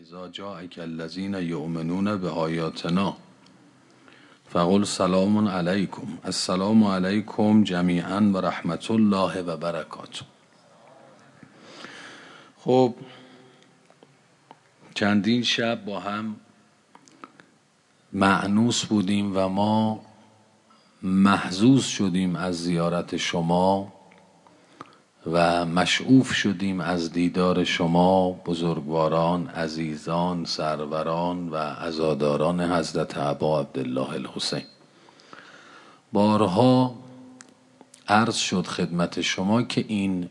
اذا جاءک الذین یؤمنون بآیاتنا فقل سلام علیکم. السلام علیکم جمیعا و رحمت الله و برکاته. خب چندین شب با هم مأنوس بودیم و ما محظوظ شدیم از زیارت شما و مشعوف شدیم از دیدار شما بزرگواران، عزیزان، سروران و عزاداران حضرت ابا عبدالله الحسین. بارها عرض شد خدمت شما که این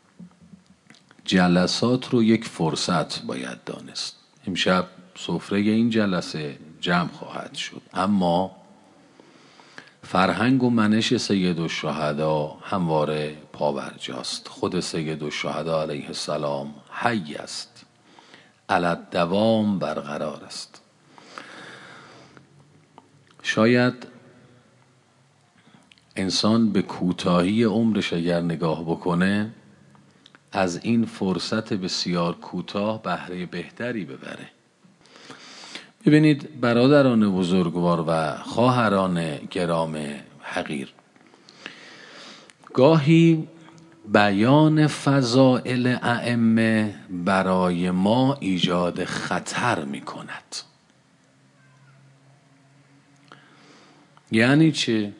جلسات رو یک فرصت باید دانست. امشب سفره این جلسه جمع خواهد شد، اما فرهنگ و منش سید الشهدا همواره پابرجاست. خود سید الشهدا علیه السلام حی است، علی الدوام برقرار است. شاید انسان به کوتاهی عمرش اگر نگاه بکنه از این فرصت بسیار کوتاه بهره بهتری ببره. ببینید برادران بزرگوار و خواهران گرام حقیر، گاهی بیان فضائل ائمه برای ما ایجاد خطر می کند. یعنی چه؟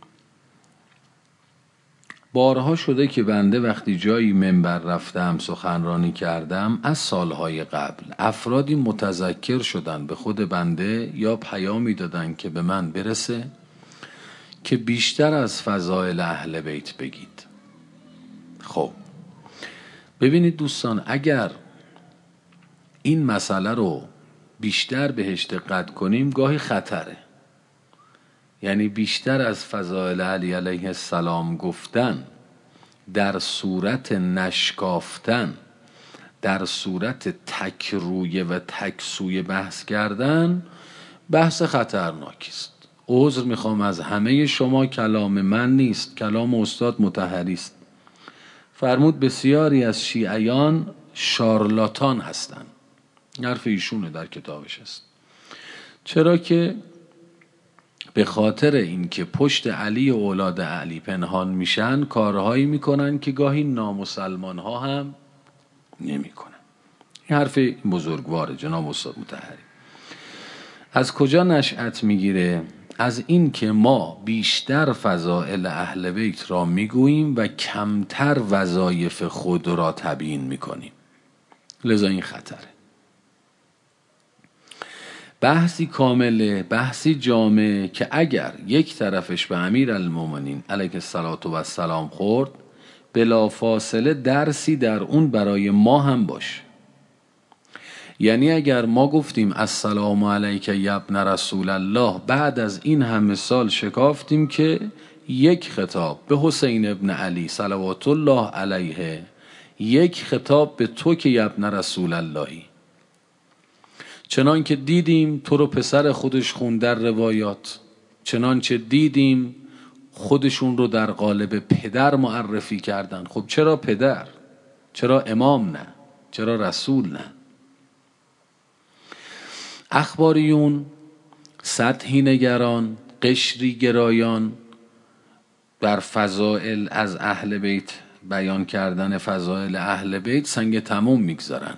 بارها شده که بنده وقتی جایی منبر رفتم سخنرانی کردم، از سالهای قبل افرادی متذکر شدن به خود بنده یا پیامی دادن که به من برسه که بیشتر از فضائل اهل بیت بگید. خب ببینید دوستان، اگر این مسئله رو بیشتر بهش دقت کنیم گاهی خطره. یعنی بیشتر از فضائل علی علیه السلام گفتن در صورت نشکافتن، در صورت تکرویه و تکسوی بحث کردن، بحث خطرناکی است. عذر میخوام از همه شما، کلام من نیست، کلام استاد مطهری است. فرمود بسیاری از شیعیان شارلاتان هستند. حرف ایشونه در کتابش است. چرا که به خاطر اینکه پشت علی و اولاد علی پنهان میشن، کارهایی میکنن که گاهی نامسلمان ها هم نمیکنن. این حرف بزرگواره جناب استاد مطهری. از کجا نشأت میگیره؟ از این که ما بیشتر فضائل اهل بیت را میگوییم و کمتر وظایف خود را تبیین میکنیم. لذا این خطره. بحثی کامله، بحثی جامع که اگر یک طرفش به امیرالمومنین علیه السلام خورد، بلافاصله درسی در اون برای ما هم باشه. یعنی اگر ما گفتیم السلام علیک یا ابن رسول الله، بعد از این همه سال شکافتیم که یک خطاب به حسین ابن علی صلوات الله علیه، یک خطاب به تو که یا ابن رسول اللهی. چنان که دیدیم تو رو پسر خودش خوند در روایات، چنانچه دیدیم خودشون رو در قالب پدر معرفی کردن. خب چرا پدر؟ چرا امام نه؟ چرا رسول نه؟ اخباریون، سطحی نگران، قشری گرایان بر فضائل از اهل بیت بیان کردن فضائل اهل بیت سنگ تموم میگذارن.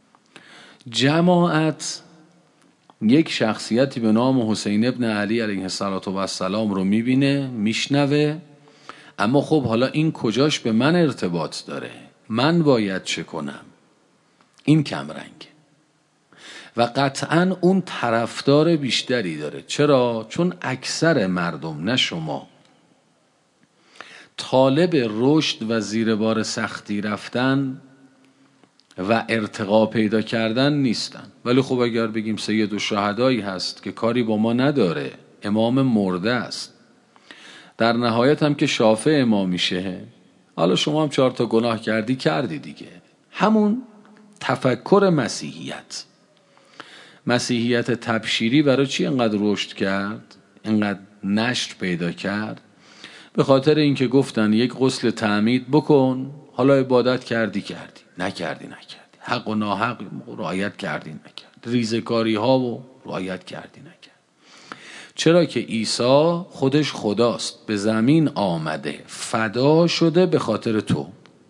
جماعت یک شخصیتی به نام حسین ابن علی علیه السلام رو میبینه، میشنوه، اما خب حالا این کجاش به من ارتباط داره؟ من باید چه کنم؟ این کمرنگ و قطعا اون طرفدار بیشتری داره. چرا؟ چون اکثر مردم، نه شما، طالب رشد و زیر بار سختی رفتن و ارتقا پیدا کردن نیستن. ولی خب اگر بگیم سید الشهدایی هست که کاری با ما نداره، امام مرده است، در نهایت هم که شافع امام میشه، حالا شما هم 4 تا گناه کردی دیگه. همون تفکر مسیحیت تبشیری برای چی اینقدر رشد کرد، اینقدر نشر پیدا کرد؟ به خاطر اینکه گفتن یک غسل تعمید بکن، حالا عبادت کردی، نکردی، حق و ناحق رعایت کردی، نکردی. ریزکاری ها و رعایت کردی نکرد. چرا که عیسی خودش خداست، به زمین آمده، فدا شده به خاطر تو.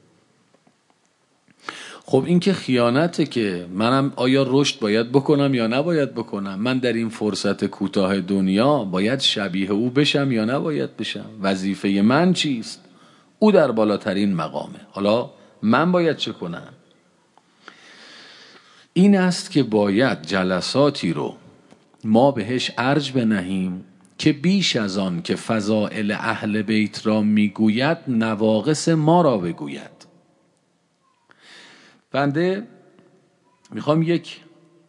خب این که خیانته که منم آیا رشد باید بکنم یا نباید بکنم؟ من در این فرصت کوتاه دنیا باید شبیه او بشم یا نباید بشم؟ وظیفه من چیست؟ او در بالاترین مقامه، حالا من باید چه کنم؟ این است که باید جلساتی رو ما بهش ارج بنهیم که بیش از آن که فضائل اهل بیت را میگوید نواقص ما را بگوید. بنده میخوام یک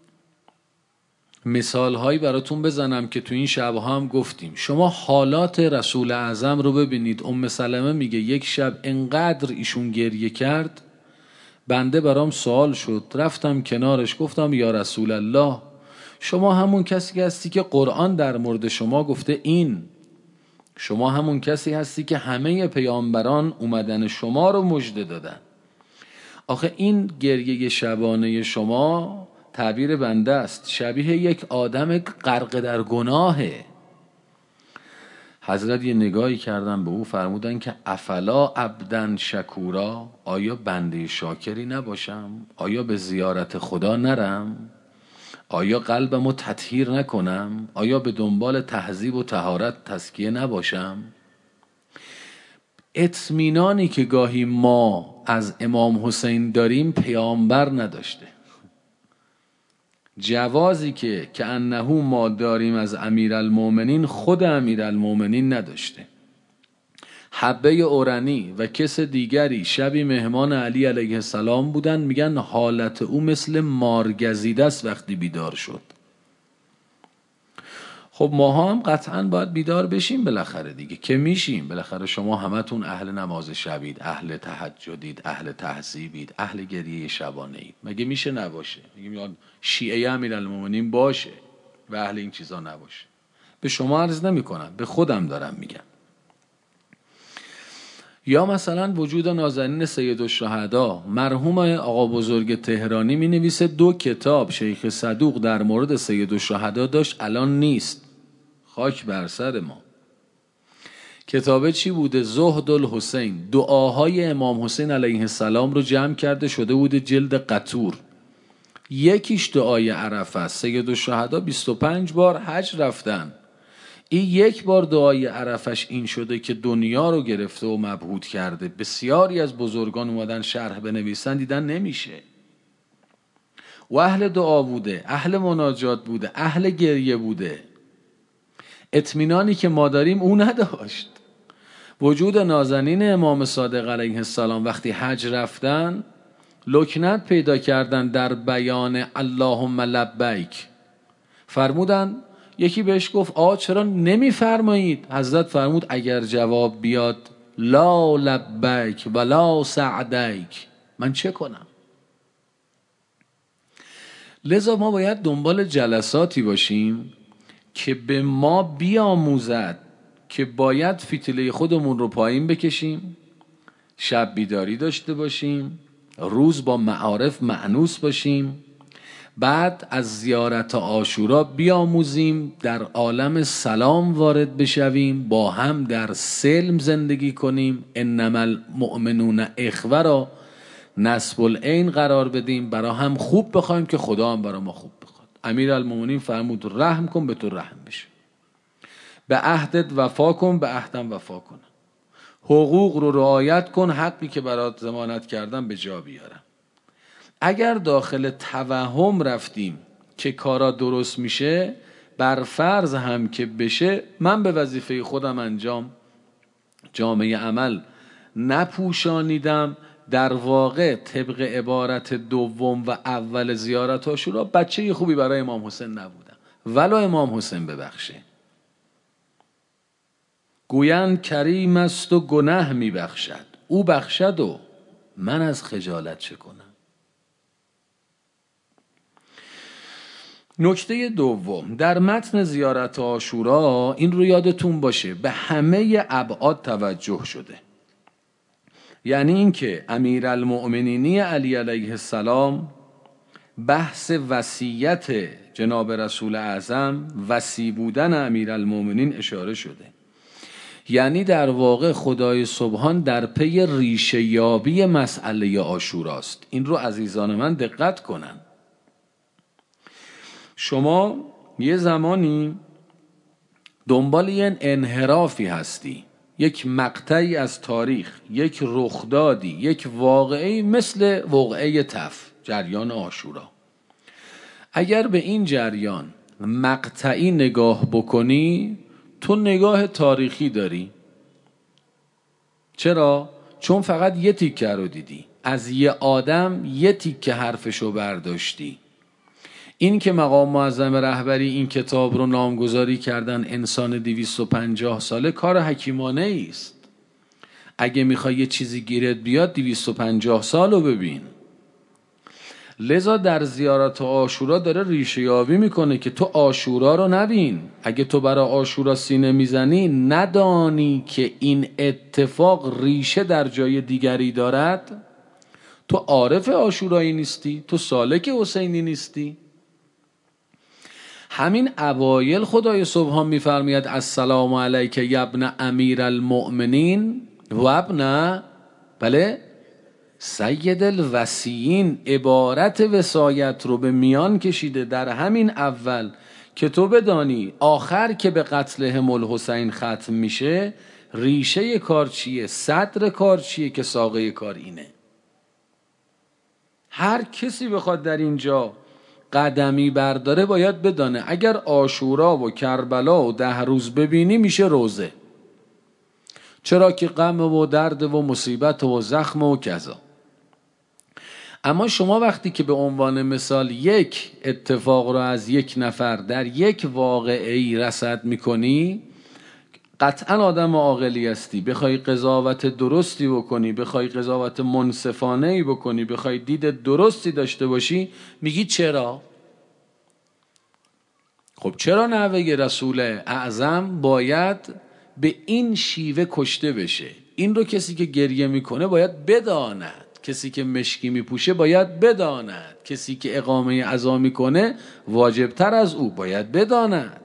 مثال هایی براتون بزنم که تو این شبها هم گفتیم. شما حالات رسول اعظم رو ببینید. ام سلمه میگه یک شب انقدر ایشون گریه کرد، بنده برام سوال شد، رفتم کنارش گفتم یا رسول الله، شما همون کسی هستی که قرآن در مورد شما گفته این، شما همون کسی هستی که همه پیامبران اومدن شما رو مژده دادن. آخه این گریه شبانه شما تعبیر بنده است شبیه یک آدم غرق در گناهه. حضرت یه نگاهی کردن به او، فرمودن که افلا عبدن شکورا، آیا بنده شاکری نباشم؟ آیا به زیارت خدا نرم؟ آیا قلبمو تطهیر نکنم؟ آیا به دنبال تهذیب و طهارت تزکیه نباشم؟ اطمینانی که گاهی ما از امام حسین داریم پیامبر نداشته. جوازی که انه ما داریم از امیرالمومنین خود امیرالمومنین نداشته. حبه اورنی و کس دیگری شبی مهمان علی علیه السلام بودن، میگن حالت او مثل مارگزیده است وقتی بیدار شد. خب ماها هم قطعا باید بیدار بشیم بالاخره دیگه، که میشیم بالاخره. شما همتون اهل نماز شبید، اهل تهجدید، اهل تهذیبید، اهل گریه شبانه اید. مگه میشه نباشه؟ میگم شیعه امیرالمومنین باشه و اهل این چیزا نباشه. به شما عرض نمی کنم، به خودم دارم میگم. یا مثلا وجود نازنین سیدالشهدا، مرحوم آقا بزرگ تهرانی می نویسه 2 کتاب شیخ صدوق در مورد سیدالشهدا داشت، الان نیست، خاک بر سر ما. کتابه چی بوده؟ زهد الحسین، دعاهای امام حسین علیه السلام رو جمع کرده شده بوده جلد قطور. یکیش دعای عرفه است. سیدالشهدا 25 بار حج رفتن، این 1 بار دعای عرفش این شده که دنیا رو گرفته و مبهوت کرده. بسیاری از بزرگان اومدن شرح بنویسن، دیدن نمیشه. و اهل دعا بوده، اهل مناجات بوده، اهل گریه بوده. اطمینانی که ما داریم او نداشت. وجود نازنین امام صادق علیه السلام وقتی حج رفتن لکنت پیدا کردن در بیان اللهم لبیک. فرمودن، یکی بهش گفت چرا نمی فرمایید؟ حضرت فرمود اگر جواب بیاد لا لبیک ولا سعدیک، من چه کنم؟ لذا ما باید دنبال جلساتی باشیم که به ما بیاموزد که باید فتیله خودمون رو پایین بکشیم، شب بیداری داشته باشیم، روز با معارف مأنوس باشیم، بعد از زیارت عاشورا بیاموزیم در عالم سلام وارد بشویم، با هم در سلم زندگی کنیم، انما المؤمنون اخوه را نصب العین قرار بدیم، برا هم خوب بخوایم که خدا هم برا ما خوب بخواد. امیرالمومنین فرمود رحم کن به تو رحم بشه، به عهدت وفا کن به عهدم وفا کن، حقوق رو رعایت کن، حقی که برات ضمانت کردم به جا بیارم. اگر داخل توهم رفتیم که کارا درست میشه، بر فرض هم که بشه، من به وظیفه خودم جامعه عمل نپوشانیدم، در واقع طبق عبارت دوم و اول زیارت عاشورا بچه خوبی برای امام حسین نبودم. ولو امام حسین ببخشه. گویند کریم است و گناه میبخشد، او بخشد و من از خجالت چه کنم؟ نکته دوم در متن زیارت عاشورا، این رو یادتون باشه، به همه ابعاد توجه شده. یعنی این که امیرالمؤمنین علی علیه السلام بحث وصیت جناب رسول اعظم، وصی بودن امیرالمومنین اشاره شده. یعنی در واقع خدای سبحان در پی ریشه یابی مسئله عاشوراست. این رو عزیزان من دقت کنن. شما یه زمانی دنبال یه انحرافی هستی، یک مقطعی از تاریخ، یک رخدادی، یک واقعی مثل واقعه تف، جریان عاشورا. اگر به این جریان مقطعی نگاه بکنی تو نگاه تاریخی داری. چرا؟ چون فقط یه تیکه رو دیدی، از یه آدم یه تیکه حرفشو برداشتی. این که مقام معظم رهبری این کتاب رو نامگذاری کردن انسان 250 ساله کار حکیمانه است. اگه میخوای یه چیزی گیرت بیاد 250 سال رو ببین. لذا در زیارت عاشورا داره ریشه یابی میکنه که تو عاشورا رو نبین. اگه تو برای عاشورا سینه میزنی ندانی که این اتفاق ریشه در جای دیگری دارد، تو عارف عاشورایی نیستی، تو سالک حسینی نیستی. همین اوایل خدای سبحان میفرماید السلام علیک یابن امیر المؤمنین و ابن سید الوصیین. عبارت وصایت رو به میان کشیده در همین اول که تو بدانی آخر که به قتل الحسین ختم میشه ریشه کار چیه، صدر کار چیه، که ساقه کار اینه. هر کسی بخواد در اینجا قدمی برداره باید بدانه اگر عاشورا و کربلا و 10 روز ببینی میشه روزه. چرا که غم و درد و مصیبت و زخم و کذا. اما شما وقتی که به عنوان مثال یک اتفاق رو از یک نفر در یک واقعه‌ای رصد میکنی، قطعا آدم عاقلی هستی، بخوای قضاوت درستی بکنی، بخوای قضاوت منصفانه‌ای بکنی، بخوای دید درستی داشته باشی، میگی چرا؟ خب چرا نوه رسول اعظم باید به این شیوه کشته بشه؟ این رو کسی که گریه میکنه باید بداند، کسی که مشکی میپوشه باید بداند، کسی که اقامه عزا میکنه واجبتر از او باید بداند.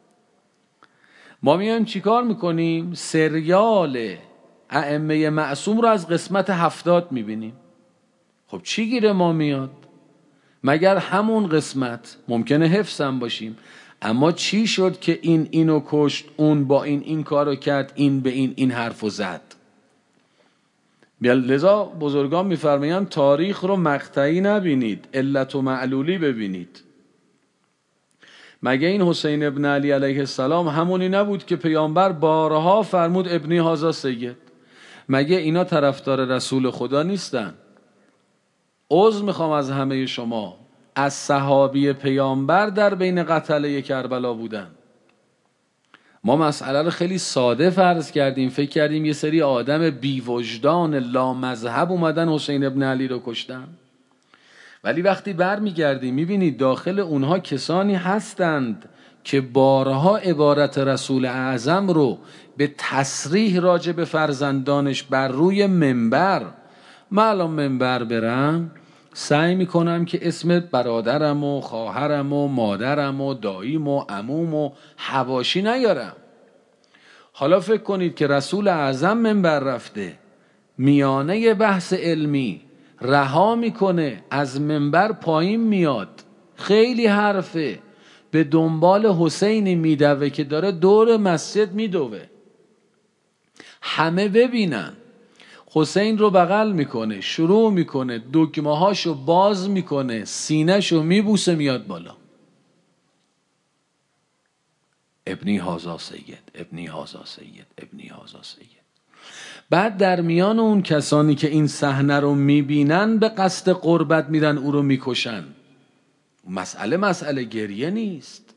ما میایم چیکار میکنیم؟ سریال ائمه معصوم رو از قسمت 70 میبینیم. خب چی گیره ما میاد؟ مگر همون قسمت؟ ممکنه حفظم باشیم، اما چی شد که این اینو کشت، اون با این کارو کرد، این به این حرفو زد؟ لذا بزرگان میفرمایند تاریخ رو مقطعی نبینید، علت و معلولی ببینید. مگه این حسین ابن علی علیه السلام همونی نبود که پیامبر بارها فرمود ابنی هازا سید؟ مگه اینا طرفدار رسول خدا نیستن؟ عذر میخوام از همه شما، از صحابی پیامبر در بین قتله کربلا بودن. ما مسئله رو خیلی ساده فرض کردیم، فکر کردیم یه سری آدم بی وجدان لا مذهب اومدن حسین ابن علی رو کشتن. ولی وقتی بر میگردیم میبینید داخل اونها کسانی هستند که بارها عبارت رسول اعظم رو به تصریح راجع به فرزندانش بر روی منبر، من الان منبر برم سعی میکنم که اسم برادرم و خواهرم و مادرم و داییم و عموم و حواشی نیارم. حالا فکر کنید که رسول اعظم منبر رفته، میانه بحث علمی رها میکنه، از منبر پایین میاد، خیلی حرفه، به دنبال حسینی میدوه که داره دور مسجد میدوه، همه ببینن. حسین رو بغل میکنه، شروع میکنه، دکمه هاشو باز میکنه، سینه‌شو میبوسه، میاد بالا. ابنی هازا سید، ابنی هازا سید، ابنی هازا سید. بعد در میان اون کسانی که این صحنه رو میبینن به قصد قربت میرن او رو میکشن. مسئله گریه نیست،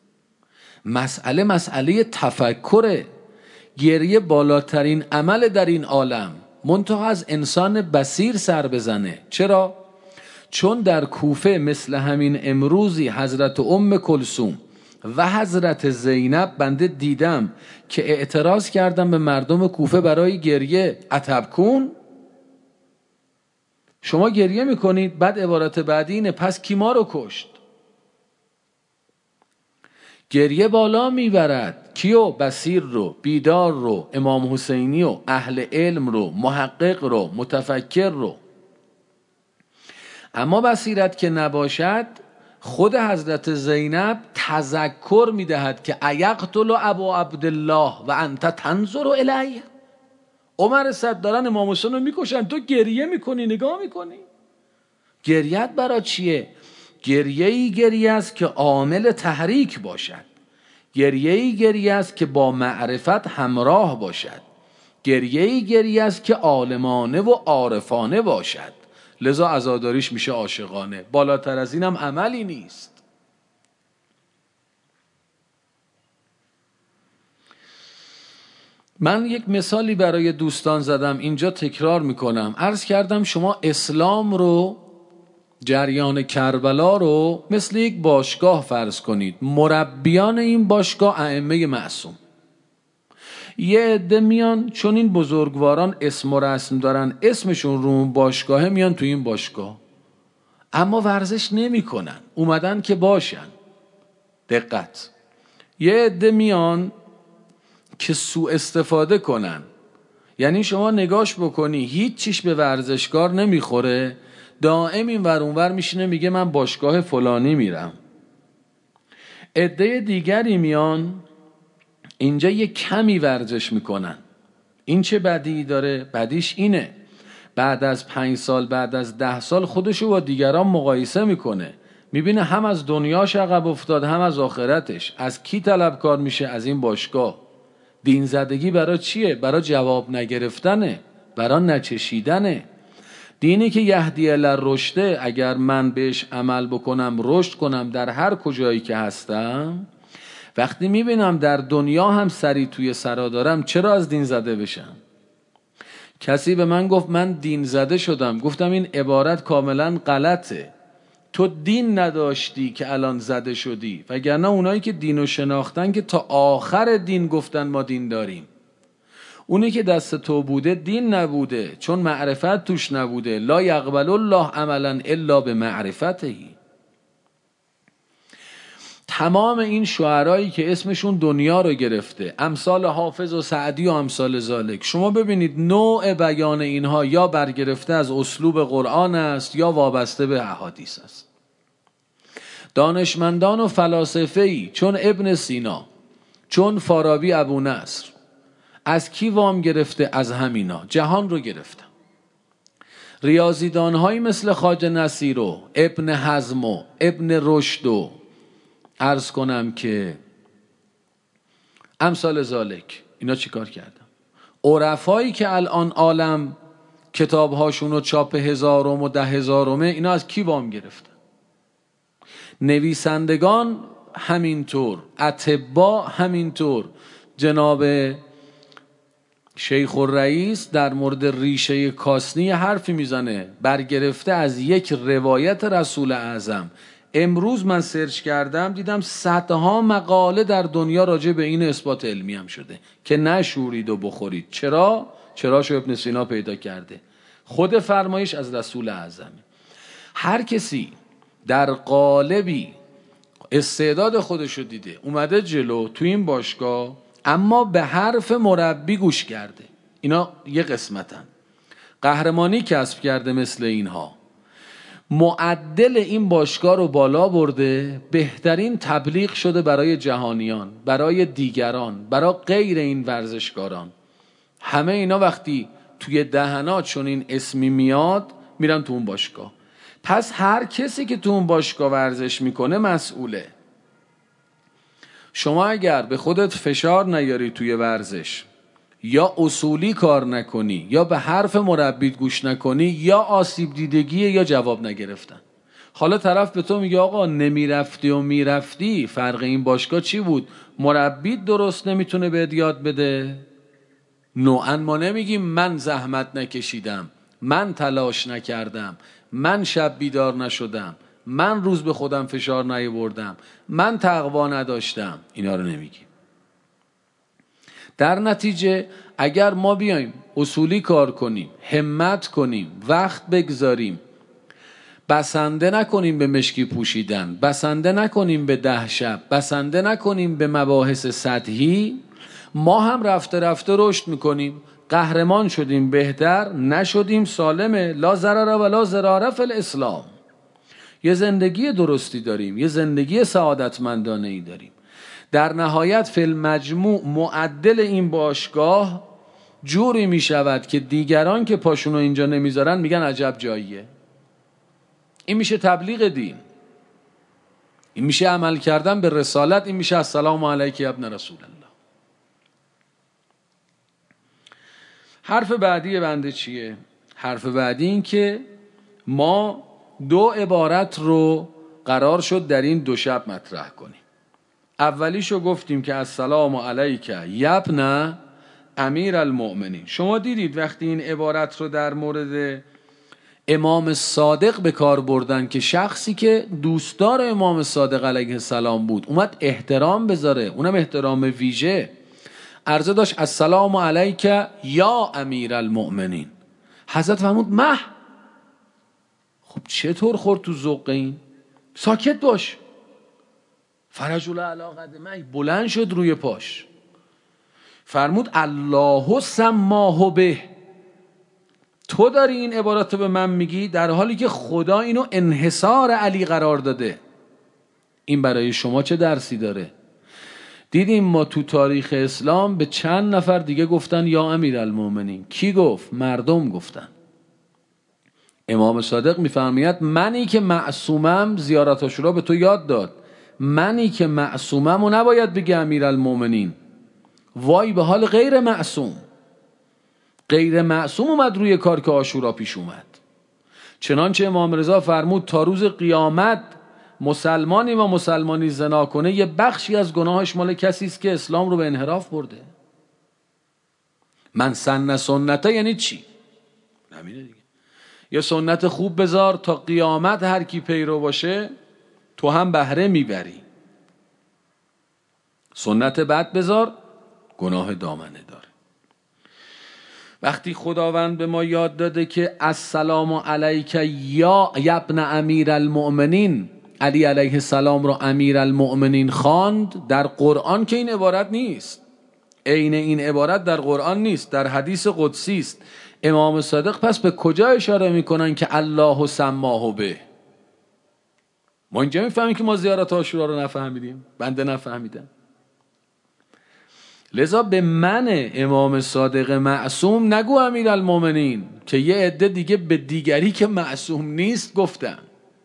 مسئله تفکره. گریه بالاترین عمل در این عالم، منتها از انسان بصیر سر بزنه. چرا؟ چون در کوفه مثل همین امروزی حضرت ام کلثوم و حضرت زینب بنده دیدم که اعتراض کردم به مردم کوفه برای گریه. اتبکون؟ شما گریه میکنید، بعد عبارت بعدی اینه پس کی ما رو کشت؟ گریه بالا میبرد کیو؟ بصیر رو، بیدار رو، امام حسینی رو، اهل علم رو، محقق رو، متفکر رو. اما بصیرت که نباشد، خود حضرت زینب تذکر میدهد که ایقتل ابا عبدالله و انت تنظر الیه. عمر صد دارن امام حسین رو میکشن، تو گریه میکنی، نگاه میکنی. گریت برای چیه؟ گریه است که عامل تحریک باشد، گریه است که با معرفت همراه باشد، گریه است که عالمانه و عارفانه باشد. لذا عزاداریش میشه عاشقانه. بالاتر از اینم عملی نیست. من یک مثالی برای دوستان زدم، اینجا تکرار میکنم. عرض کردم شما اسلام رو، جریان کربلا رو مثل یک باشگاه فرض کنید. مربیان این باشگاه ائمه معصوم. یه عده میان چون این بزرگواران اسم و رسم دارن، اسمشون رو اون باشگاهه، میان تو این باشگاه، اما ورزش نمی کنن. اومدن که باشن. دقت. یه عده میان که سوء استفاده کنن. یعنی شما نگاش بکنی هیچ چیش به ورزشکار نمیخوره، دائم این ور اون ور میشینه میگه من باشگاه فلانی میرم. عده دیگری میان اینجا یه کمی ورزش میکنن. این چه بدی داره؟ بدیش اینه بعد از 5 سال، بعد از 10 سال خودشو با دیگران مقایسه میکنه، میبینه هم از دنیاش عقب افتاد، هم از آخرتش. از کی طلبکار میشه؟ از این باشگاه. دین زدگی برای چیه؟ برای جواب نگرفتنه، برای نچشیدنه. دینی که یهدی الی الرشد، اگر من بهش عمل بکنم، رشد کنم در هر کجایی که هستم، وقتی میبینم در دنیا هم سری توی سرا دارم، چرا از دین زده بشم؟ کسی به من گفت من دین زده شدم. گفتم این عبارت کاملا غلطه. تو دین نداشتی که الان زده شدی، وگرنه اونایی که دینو شناختن که تا آخر دین گفتن ما دین داریم. اونی که دست تو بوده دین نبوده، چون معرفت توش نبوده. لا یقبل الله عملا الا بمعرفته. تمام این شعرایی که اسمشون دنیا رو گرفته، امثال حافظ و سعدی و امثال ذالک، شما ببینید نوع بیان اینها یا برگرفته از اسلوب قرآن است یا وابسته به احادیث است. دانشمندان و فلاسفه‌ای چون ابن سینا، چون فارابی ابو نصر، از کی وام گرفته؟ از همینا. جهان رو گرفتن. ریاضیدانهایی مثل خواجه نصیر و ابن حزم و ابن رشد و عرض کنم که امثال ذالک، اینا چی کار کردن؟ عرفایی که الان عالم کتابهاشون رو چاپ 1000 و 10,000، اینا از کی وام گرفتن؟ نویسندگان همینطور، اطباء همینطور. جناب شیخ الرئیس در مورد ریشه کاسنی حرفی میزنه برگرفته از یک روایت رسول اعظم. امروز من سرچ کردم دیدم صدها مقاله در دنیا راجع به این اثبات علمی هم شده که نشورید و بخورید. چرا؟ چراشو ابن سینا پیدا کرده. خود فرمایش از رسول اعظم. هر کسی در قالبی استعداد خودشو دیده، اومده جلو تو این باشگاه، اما به حرف مربی گوش کرده، اینا یه قسمتن، قهرمانی کسب کرده مثل اینها، معدل این باشگاه رو بالا برده، بهترین تبلیغ شده برای جهانیان، برای دیگران، برای غیر این ورزشکاران. همه اینا وقتی توی دهنات چون این اسمی میاد میرن تو اون باشگاه. پس هر کسی که تو اون باشگاه ورزش میکنه مسئوله. شما اگر به خودت فشار نیاری توی ورزش، یا اصولی کار نکنی، یا به حرف مربیت گوش نکنی، یا آسیب دیدگی یا جواب نگرفتن. حالا طرف به تو میگه آقا نمیرفتی و میرفتی، فرق این باشگاه چی بود؟ مربیت درست نمیتونه بهت یاد بده؟ نوعا ما نمیگیم من زحمت نکشیدم، من تلاش نکردم، من شب بیدار نشدم، من روز به خودم فشار نیاوردم، من تقوا نداشتم. اینا رو نمیگیم. در نتیجه اگر ما بیایم اصولی کار کنیم، همت کنیم، وقت بگذاریم، بسنده نکنیم به مشکی پوشیدن، بسنده نکنیم به 10 شب، بسنده نکنیم به مباحث سطحی، ما هم رفته رفته رشد میکنیم. قهرمان شدیم بهتر، نشدیم سالمه. لا ضرر و لا ضرار فی الاسلام. یه زندگی درستی داریم، یه زندگی سعادتمندانه ای داریم. در نهایت فی المجموع معدل این باشگاه جوری می شود که دیگران که پاشونو اینجا نمیذارن میگن عجب جاییه. این میشه تبلیغ دین، این میشه عمل کردن به رسالت، این میشه السلام علیک ابن رسول الله. حرف بعدی بنده چیه؟ حرف بعدی این که ما 2 عبارت رو قرار شد در این 2 شب مطرح کنیم. اولیشو گفتیم که السلام علیک یبن امیر المؤمنین. شما دیدید وقتی این عبارت رو در مورد امام صادق به کار بردن که شخصی که دوستدار امام صادق علیه السلام بود اومد احترام بذاره، اونم احترام ویژه، عرضه داشت السلام علیک یا امیر المؤمنین. حضرت فرمود مه. خب چطور خورد تو ذوق این؟ ساکت باش. فرجل علی قدمه، بلند شد روی پاش، فرمود الله سماه به. تو داری این عبارت رو به من میگی در حالی که خدا اینو انحصار علی قرار داده. این برای شما چه درسی داره؟ دیدیم ما تو تاریخ اسلام به چند نفر دیگه گفتن یا امیرالمومنین. کی گفت؟ مردم گفتن. امام صادق میفرماید منی که معصومم زیارت عاشورا به تو یاد داد، منی که معصومم و نباید بگه امیرالمومنین. وای به حال غیر معصوم. غیر معصوم اومد روی کار که عاشورا پیش اومد. چنانچه امام رضا فرمود تا روز قیامت مسلمانی و مسلمانی زنا کنه یه بخشی از گناهش مال کسی است که اسلام رو به انحراف برده. من سن سنته یعنی چی؟ همینه دیگه. یه سنت خوب بذار تا قیامت هر کی پیرو باشه تو هم بهره میبری. سنت بد بذار گناه دامنه داره. وقتی خداوند به ما یاد داده که السلام علیک یا ابن امیر المؤمنین، علی علیه السلام رو امیر المؤمنین خواند، در قرآن که این عبارت نیست، عین این عبارت در قرآن نیست، در حدیث قدسی است. امام صادق پس به کجا اشاره میکنن که الله سماه به؟ ما اینجا میفهمیم که ما زیارت عاشورا رو نفهمیدیم، بنده نفهمیدم. لذا به من امام صادق معصوم نگو امیرالمومنین، که یه عده دیگه به دیگری که معصوم نیست گفتن.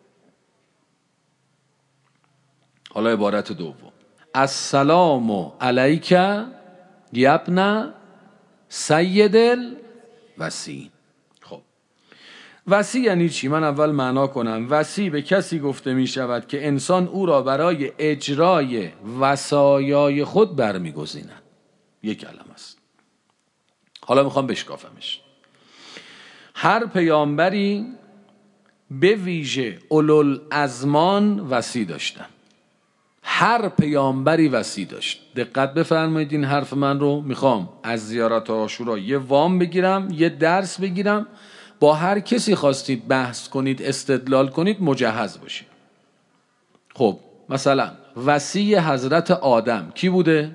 حالا عبارت دوم، السلام علیک یبن سید الوصی. خب وصی یعنی چی؟ من اول معنا کنم. وصی به کسی گفته می شود که انسان او را برای اجرای وصایای خود برمیگزیند. یک کلمه است. حالا میخوام بشکافمش. هر پیامبری به ویژه اولوالازمان وصی داشتن. هر پیامبری وصی داشت. دقت بفرمایید این حرف من رو. میخوام از زیارت عاشورا یه وام بگیرم، یه درس بگیرم. با هر کسی خواستید بحث کنید، استدلال کنید، مجهز باشید. خب مثلا وصی حضرت آدم کی بوده؟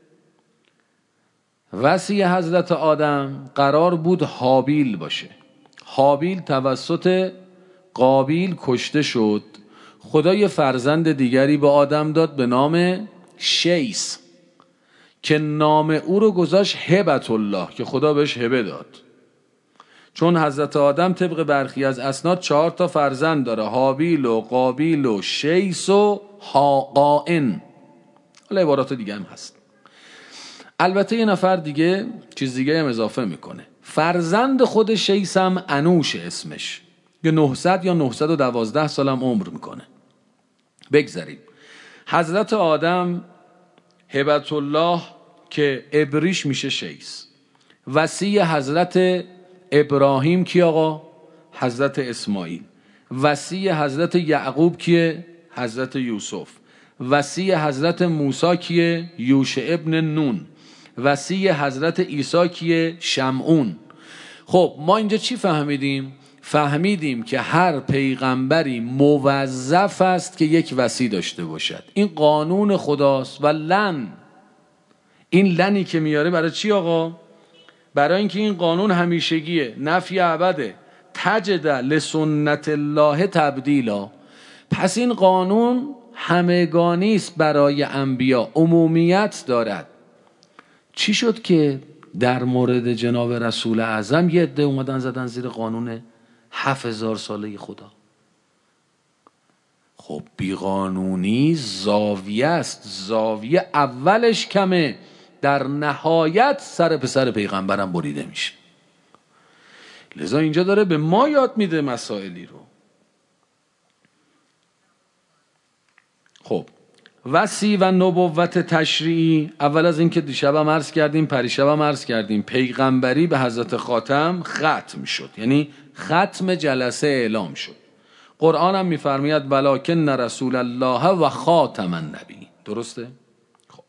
وصی حضرت آدم قرار بود هابیل باشه. هابیل توسط قابیل کشته شد. خدا یه فرزند دیگری به آدم داد به نام شیس که نام او رو گذاشت هبت الله، که خدا بهش هبه داد. چون حضرت آدم طبق برخی از اسناد 4 تا فرزند داره، هابیل و قابیل و شیس و قائن. حالا عبارات دیگه هم هست. البته یه نفر دیگه چیز دیگه هم اضافه میکنه. فرزند خود شیس هم انوش اسمش، یه 900 یا 912 سالم عمر میکنه. بگذاریم. حضرت آدم هبت الله که ابریش میشه شیس. وصی حضرت ابراهیم کی آقا؟ حضرت اسماعیل. وصی حضرت یعقوب کیه؟ حضرت یوسف. وصی حضرت موسی کیه؟ یوشع ابن نون. وصی حضرت عیسی کیه؟ شمعون. خب ما اینجا چی فهمیدیم؟ فهمیدیم که هر پیغمبری موظف است که یک وصی داشته باشد. این قانون خداست. و لن، این لنی که میاره برای چی آقا؟ برای اینکه این قانون همیشگیه، نفی ابده، تجد لسنت الله تبدیلا. پس این قانون همگانی است برای انبیا، عمومیت دارد. چی شد که در مورد جناب رسول اعظم یه عده اومدن زدن زیر قانون 7000 ساله خدا؟ خب بیقانونی زاویه است، زاویه اولش کمه، در نهایت سر پسر پیغمبرم بریده میشه. لذا اینجا داره به ما یاد میده مسائلی رو. خب وصی و نبوت تشریعی، اول از اینکه دیشبم عرض کردیم پریشبم عرض کردیم، پیغمبری به حضرت خاتم ختم شد، یعنی ختم جلسه اعلام شد. قرآن هم میفرماید ولکن رسول الله و خاتم النبی. درسته؟ خب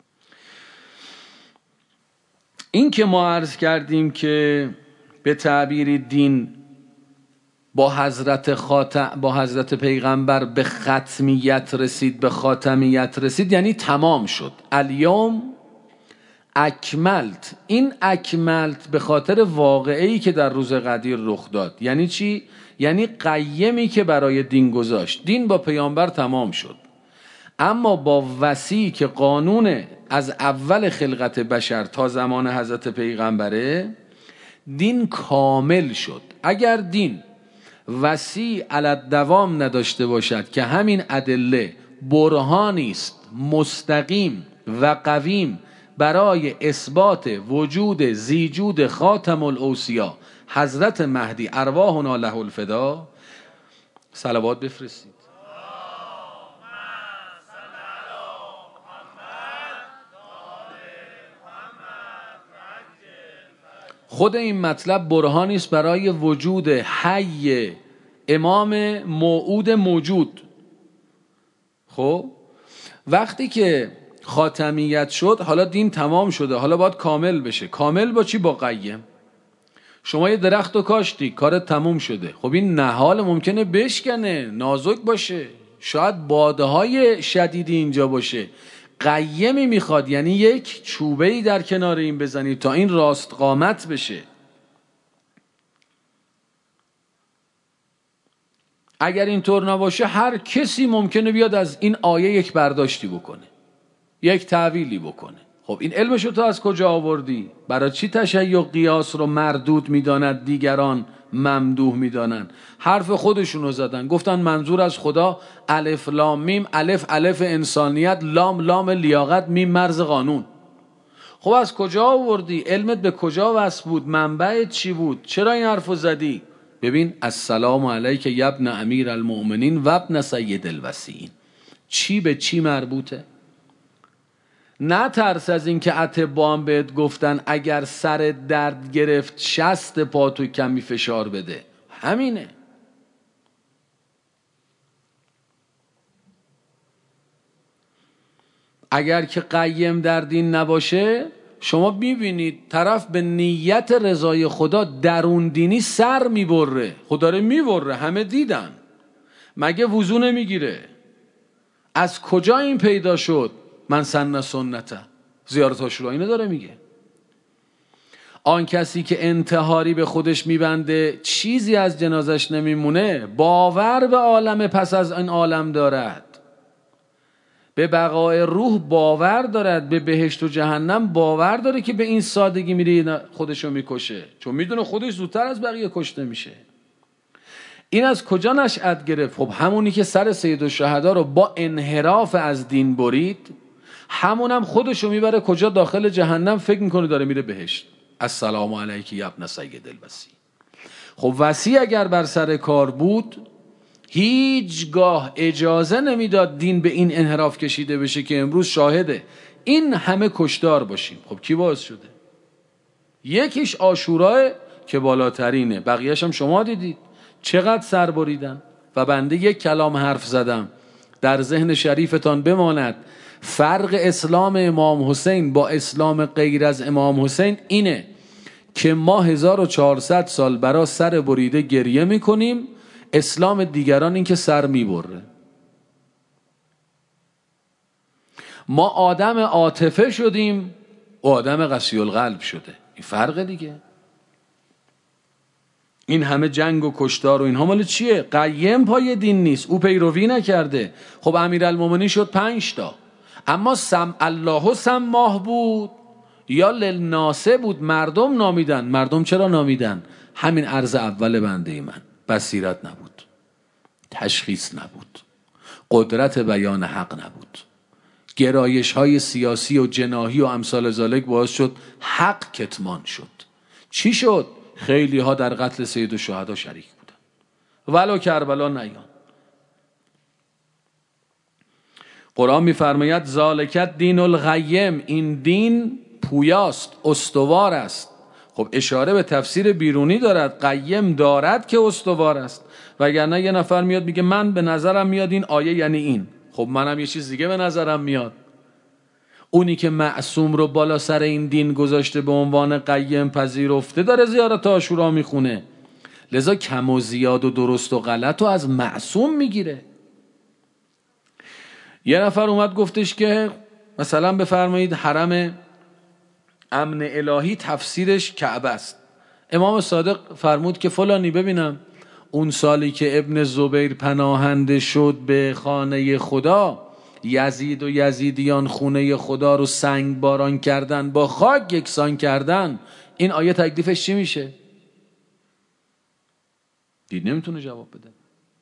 این که ما عرض کردیم که به تعبیر دین با حضرت پیغمبر به ختمیت رسید، به خاتمیت رسید، یعنی تمام شد. الیوم اکملت. این اکملت به خاطر واقعه‌ای که در روز قدیر رخ داد. یعنی چی؟ یعنی قیمی که برای دین گذاشت. دین با پیامبر تمام شد، اما با وصی که قانون از اول خلقت بشر تا زمان حضرت پیغمبره، دین کامل شد. اگر دین وصی علی دوام نداشته باشد که همین ادله برهانی است مستقیم و قویم برای اثبات وجود زیجود خاتم الاوصیا حضرت مهدی ارواحنا له الفدا، صلوات بفرستید. خود این مطلب برهانی است برای وجود حی امام موعود موجود. خب وقتی که خاتمیت شد، حالا دین تمام شده، حالا باید کامل بشه. کامل با چی؟ با قیم. شما یه درخت رو کاشتی، کارت تموم شده. خب این نهال ممکنه بشکنه، نازک باشه، شاید باده های شدیدی اینجا باشه. قیمی میخواد، یعنی یک چوبه‌ای در کنار این بزنی تا این راست قامت بشه. اگر اینطور نباشه هر کسی ممکنه بیاد از این آیه یک برداشتی بکنه، یک تعویلی بکنه. خب این علمشو تو از کجا آوردی؟ برای چی تشیع قیاس رو مردود میداند، دیگران ممدوح میدانن؟ حرف خودشونو زدن، گفتن منظور از خدا الف لام میم، الف الف انسانیت، لام لام لیاقت، میم مرز قانون. خب از کجا آوردی؟ علمت به کجا وصل بود؟ منبعت چی بود؟ چرا این حرفو زدی؟ ببین السلام علیک یا ابن امیر المؤمنین و ابن سید الوصیین. چی به چی مربوطه؟ نه ترس از این که اطباء هم بهت گفتن اگر سر درد گرفت 60 پا تو کمی فشار بده. همینه. اگر که قیم در دین نباشه، شما میبینید طرف به نیت رضای خدا درون دینی سر میبره. خدا رو میبره، همه دیدن. مگه وضو نمیگیره؟ از کجا این پیدا شد؟ من سن سنته، زیارت عاشورا اینو داره میگه. آن کسی که انتحاری به خودش میبنده چیزی از جنازش نمیمونه، باور به عالم پس از این عالم دارد، به بقای روح باور دارد، به بهشت و جهنم باور داره که به این سادگی میره خودشو میکشه، چون میدونه خودش زودتر از بقیه کشته میشه. این از کجا نشأت گرفت؟ خب همونی که سر سید الشهدا رو با انحراف از دین برید، همونم خودشو میبره کجا؟ داخل جهنم. فکر میکنه داره میره بهشت. السلام علیک یا ابن سید الوصی. خب وصی اگر بر سر کار بود، هیچگاه اجازه نمیداد دین به این انحراف کشیده بشه که امروز شاهده این همه کشتار باشیم. خب کی باعث شده؟ یکیش عاشورا که بالاترینه، بقیه‌اش هم شما دیدید چقدر سر بریدن. و بنده یک کلام حرف زدم در ذهن شریفتان بماند، فرق اسلام امام حسین با اسلام غیر از امام حسین اینه که ما 1400 سال برای سر بریده گریه میکنیم، اسلام دیگران این که سر میبره. ما آدم عاطفه شدیم، و آدم قسی القلب شده. این فرق دیگه. این همه جنگ و کشتار و اینها مال چیه؟ قیم پای دین نیست، او پیروی نکرده. خب امیرالمومنین شد 5 تا، اما الله سماه بود یا للناسه بود؟ مردم نامیدن. مردم چرا نامیدن؟ همین عرض اول بنده من، بصیرت نبود، تشخیص نبود، قدرت بیان حق نبود، گرایش های سیاسی و جناحی و امثال ذالک باعث شد حق کتمان شد. چی شد؟ خیلی ها در قتل سید الشهدا شریک بودن، ولو کربلا نیان. قرآن میفرماید ذالک دین القیم، این دین پویاست، استوار است. خب اشاره به تفسیر بیرونی دارد، قیم دارد که استوار است. وگرنه یه نفر میاد میگه من به نظرم میاد این آیه یعنی این، خب منم یه چیز دیگه به نظرم میاد. اونی که معصوم رو بالا سر این دین گذاشته به عنوان قیم پذیرفته داره زیارت عاشورا میخونه، لذا کم و زیاد و درست و غلط رو از معصوم میگیره. یه نفر اومد گفتش که مثلا بفرمایید حرم امن الهی تفسیرش کعبه است. امام صادق فرمود که فلانی ببینم اون سالی که ابن زبیر پناهنده شد به خانه خدا، یزید و یزیدیان خونه خدا رو سنگ باران کردن، با خاک یکسان کردن، این آیه تکلیفش چی میشه؟ دید نمیتونه جواب بده.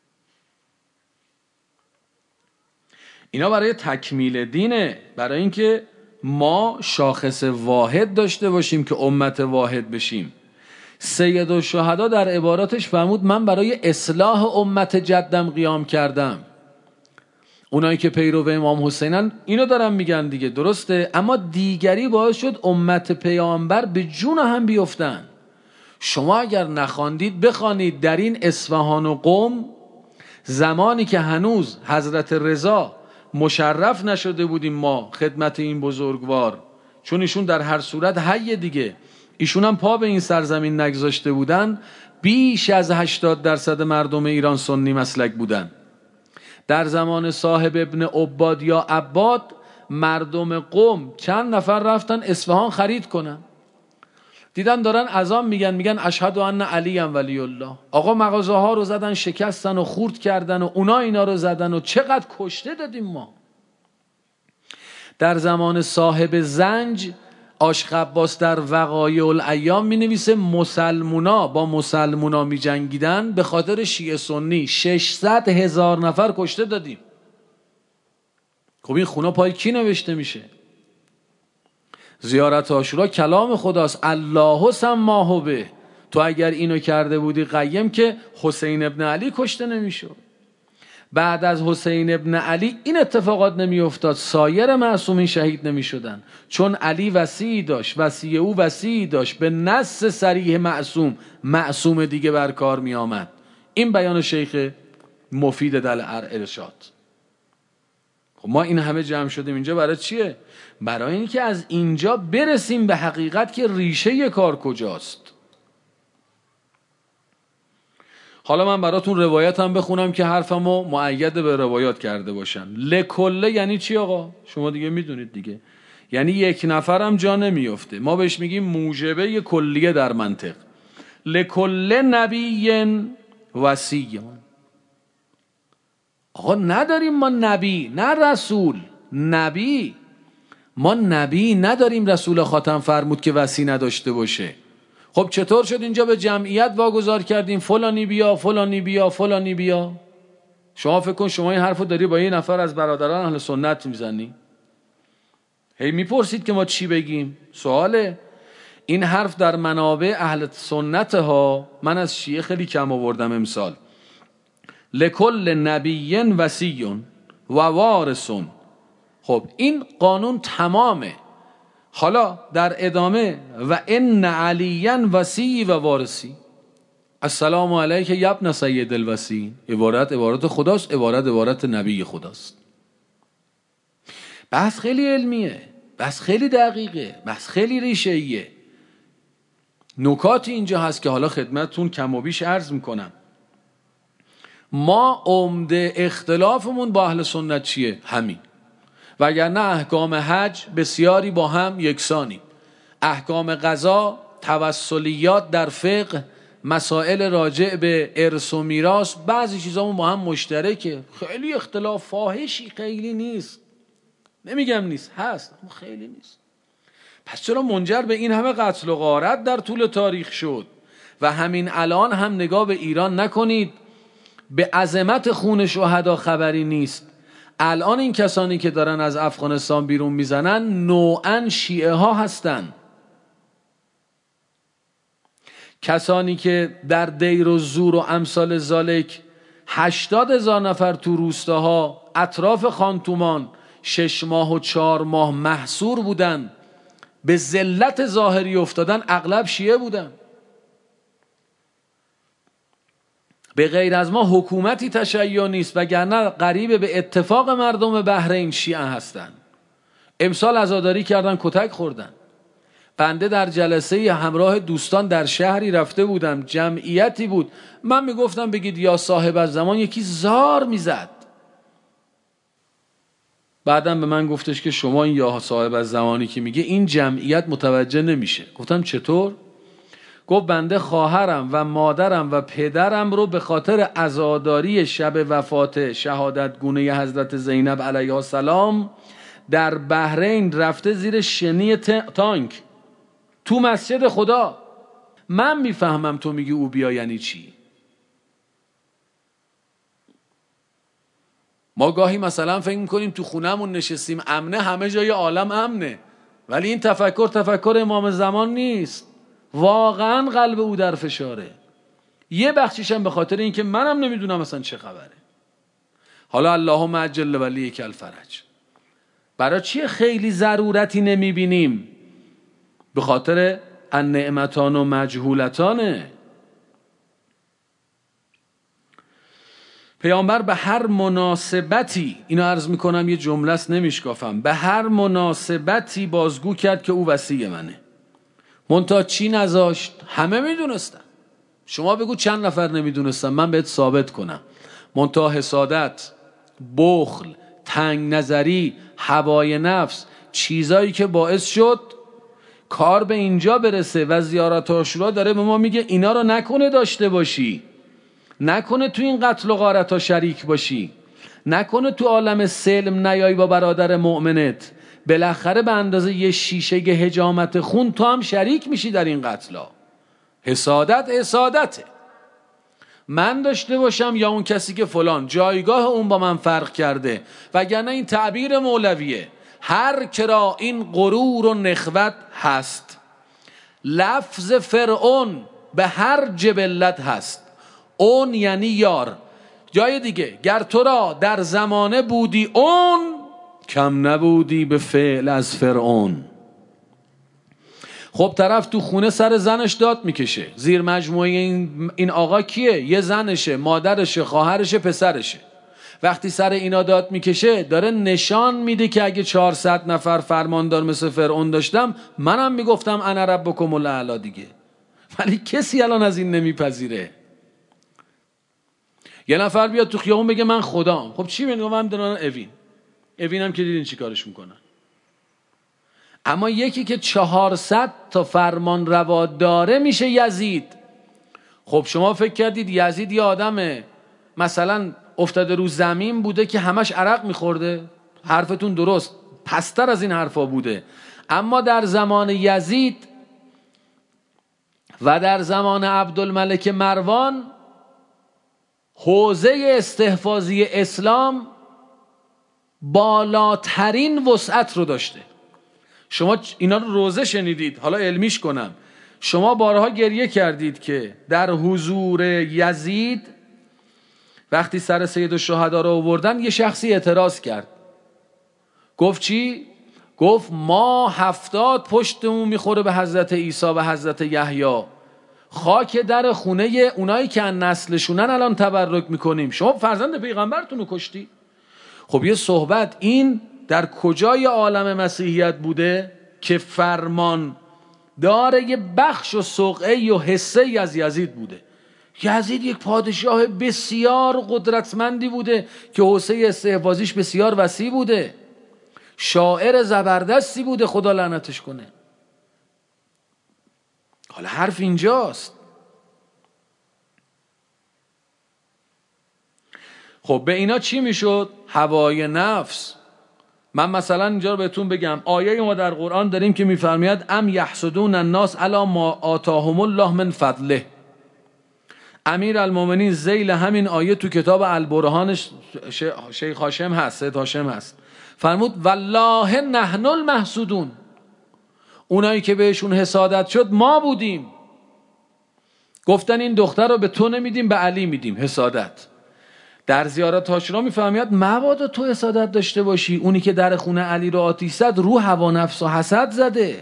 اینا برای تکمیل دینه، برای اینکه ما شاخص واحد داشته باشیم که امت واحد بشیم. سید الشهدا در عباراتش فرمود من برای اصلاح امت جدم قیام کردم. اونایی که پیرو امام حسینن اینو دارن میگن دیگه، درسته، اما دیگری باعث شد امت پیامبر به جون هم بیفتن. شما اگر نخواندید بخوانید، در این اصفهان و قم زمانی که هنوز حضرت رضا مشرف نشده بودیم ما خدمت این بزرگوار، چون ایشون در هر صورت حی دیگه، ایشون هم پا به این سرزمین نگذاشته بودن، بیش از 80% مردم ایران سنی مسلک بودن. در زمان صاحب ابن عباد یا عباد مردم قم چند نفر رفتن اصفهان خرید کنن، دیدن دارن اذان میگن اشهد ان علی ولی الله. آقا مغازه ها رو زدن، شکستن و خورد کردن و اونا اینا رو زدن و چقدر کشته دادیم ما. در زمان صاحب زنج عاشق عباس در وقایع الایام می نویسه مسلمونا با مسلمونا می جنگیدن، به خاطر شیعه سنی 600,000 نفر کشته دادیم. خب این خونا پای کی نوشته میشه؟ زیارت عاشورا کلام خداست، الله سماه به. تو اگر اینو کرده بودی قیم که حسین ابن علی کشته نمیشد. بعد از حسین ابن علی این اتفاقات نمی افتاد، سایر معصومین شهید نمی شدن، چون علی وصی داشت، وصی او وصی داشت، به نص صریح معصوم دیگه بر کار می آمد. این بیان شیخ مفید دل ارشاد. خب ما این همه جمع شدیم اینجا برای چیه؟ برای اینکه از اینجا برسیم به حقیقت که ریشه کار کجاست. حالا من براتون روایت هم بخونم که حرفمو مؤید به روایات کرده باشن. لکله یعنی چی آقا؟ شما دیگه میدونید دیگه، یعنی یک نفرم جا نمیفته. ما بهش میگیم موجبه کلیه در منطق. لکل نبی وصی. آقا نداریم ما نبی، نه رسول، نبی. ما نبی نداریم، رسول خاتم فرمود که وصی نداشته باشه. خب چطور شد اینجا به جمعیت واگذار کردیم فلانی بیا فلانی بیا فلانی بیا؟ شما فکر کن شما این حرفو داری با یه نفر از برادران اهل سنت میزنی، هی میپرسید که ما چی بگیم؟ سواله. این حرف در منابع اهل سنت ها، من از شیعه خیلی کم آوردم امسال. لکل نبی وصی و وارث. خب این قانون تمامه. حالا در ادامه و ان علی وصی و وارثی. السلام علیک یا ابن سید الوصی. عبارت خداست، عبارت نبی خداست. بحث خیلی علمیه، بحث خیلی دقیقه، بحث خیلی ریشه‌ایه. نکاتی اینجا هست که حالا خدمتتون کم و بیش عرض میکنم. ما عمده اختلافمون با اهل سنت چیه؟ همین. وگرنه احکام حج بسیاری با هم یکسانیم. احکام قضا، توسلیات در فقه، مسائل راجع به ارث و میراث، بعضی چیزامون با هم مشترکه. خیلی اختلاف فاحشی خیلی نیست، نمیگم نیست، هست اما خیلی نیست. پس چرا منجر به این همه قتل و غارت در طول تاریخ شد؟ و همین الان هم نگاه به ایران نکنید، به عظمت خون شهدا خبری نیست. الان این کسانی که دارن از افغانستان بیرون میزنن نوعاً شیعه ها هستن. کسانی که در دیر و زور و امثال ذالک 80,000 نفر تو روستاها اطراف خانتومان 6 ماه و 4 ماه محصور بودن، به ذلت ظاهری افتادن، اغلب شیعه بودن. به غیر از ما حکومتی تشیع نیست، وگرنه قریب به اتفاق مردم بحرین شیعه هستن. امسال عزاداری کردن، کتک خوردن. بنده در جلسه همراه دوستان در شهری رفته بودم، جمعیتی بود، من میگفتم بگید یا صاحب الزمان، یکی زار میزد. بعدم به من گفتش که شما این یا صاحب الزمانی که میگه این جمعیت متوجه نمیشه. گفتم چطور؟ گفت بنده خواهرم و مادرم و پدرم رو به خاطر عزاداری شب وفات شهادت گونه حضرت زینب علیها السلام در بحرین رفته زیر شنی تانک تو مسجد خدا. من میفهمم تو میگی او بیا یعنی چی. ما گاهی مثلا فکر میکنیم تو خونهمون نشستیم امنه، همه جای عالم امنه، ولی این تفکر امام زمان نیست. واقعا قلب او در فشاره. یه بخشیشم به خاطر اینکه منم نمیدونم اصلا چه خبره. حالا اللهم عجل ولیک الفرج. برای چیه خیلی ضرورتی نمیبینیم؟ به خاطر النعمتان و مجهولتانه. پیامبر به هر مناسبتی، اینو عرض میکنم یه جمله است نمیشکافم، به هر مناسبتی بازگو کرد که او وصی منه. منتها چی نذاشت؟ همه میدونستن. شما بگو چند نفر نمیدونستن، من بهت ثابت کنم. منتها حسادت، بخل، تنگ نظری، هوای نفس، چیزایی که باعث شد کار به اینجا برسه و زیارت عاشورا داره به ما میگه اینا رو نکنه داشته باشی، نکنه تو این قتل و غارت ها شریک باشی، نکنه تو عالم سلم نیایی با برادر مؤمنت. بالاخره به اندازه یه شیشه حجامت خون تو هم شریک میشی در این قتلا. حسادته. من داشته باشم یا اون کسی که فلان، جایگاه اون با من فرق کرده. وگرنه این تعبیر مولویه، هر کرا این غرور و نخوت هست، لفظ فرعون به هر جبلت هست. اون یعنی یار. جای دیگه، گر تو را در زمانه بودی اون، کم نبودی به فعل از فرعون. خب طرف تو خونه سر زنش داد میکشه، زیر مجموعه این آقا کیه؟ یه زنشه، مادرشه، خواهرشه، پسرشه. وقتی سر اینا داد میکشه داره نشان میده که اگه 400 نفر فرماندار مثل فرعون داشتم منم میگفتم انا ربکم الاعلی دیگه. ولی کسی الان از این نمیپذیره. یه نفر بیاد تو خیابون بگه من خدام، خب چی میگم؟ من دارم اوینم که دیدین چی کارش میکنن. اما یکی که 400 تا فرمان روا داره میشه یزید. خب شما فکر کردید یزید یه آدمه مثلا افتاده رو زمین بوده که همش عرق میخورده؟ حرفتون درست، پستر از این حرفا بوده. اما در زمان یزید و در زمان عبدالملک مروان حوزه استحفاظی اسلام بالاترین وسعت رو داشته. شما اینا رو روزه شنیدید، حالا علمیش کنم. شما بارها گریه کردید که در حضور یزید وقتی سر سید الشهدا رو آوردن یه شخصی اعتراض کرد. گفت چی؟ گفت ما 70 پشتمون میخوره به حضرت عیسی و حضرت یحیی، خاک در خونه اونایی که نسلشونن الان تبرک میکنیم. شما فرزند پیغمبرتون رو کشتی. خب یه صحبت، این در کجای عالم مسیحیت بوده که فرمان داره یه بخش و سقعی و حصه‌ای از یزید بوده. یزید یک پادشاه بسیار قدرتمندی بوده که حوزه استحفاظیش بسیار وسیع بوده، شاعر زبردستی بوده، خدا لعنتش کنه. حالا حرف اینجاست. خب به اینا چی میشد؟ هوای نفس. من مثلا اینجا رو بهتون بگم، آیه ما در قرآن داریم که میفرماید ام یحسدون الناس علی ما آتاهم الله من فضله. امیر المومنین ذیل همین آیه تو کتاب البرهانش شیخ هاشم هست، سید هاشم هست، فرمود والله نحن المحسودون. اونایی که بهشون حسادت شد ما بودیم. گفتن این دختر رو به تو نمیدیم، به علی میدیم. حسادت. در زیارت عاشورا میفهمید مبادا تو حسادت داشته باشی، اونی که در خونه علی رو آتیش زد رو هوا نفس و حسد زده.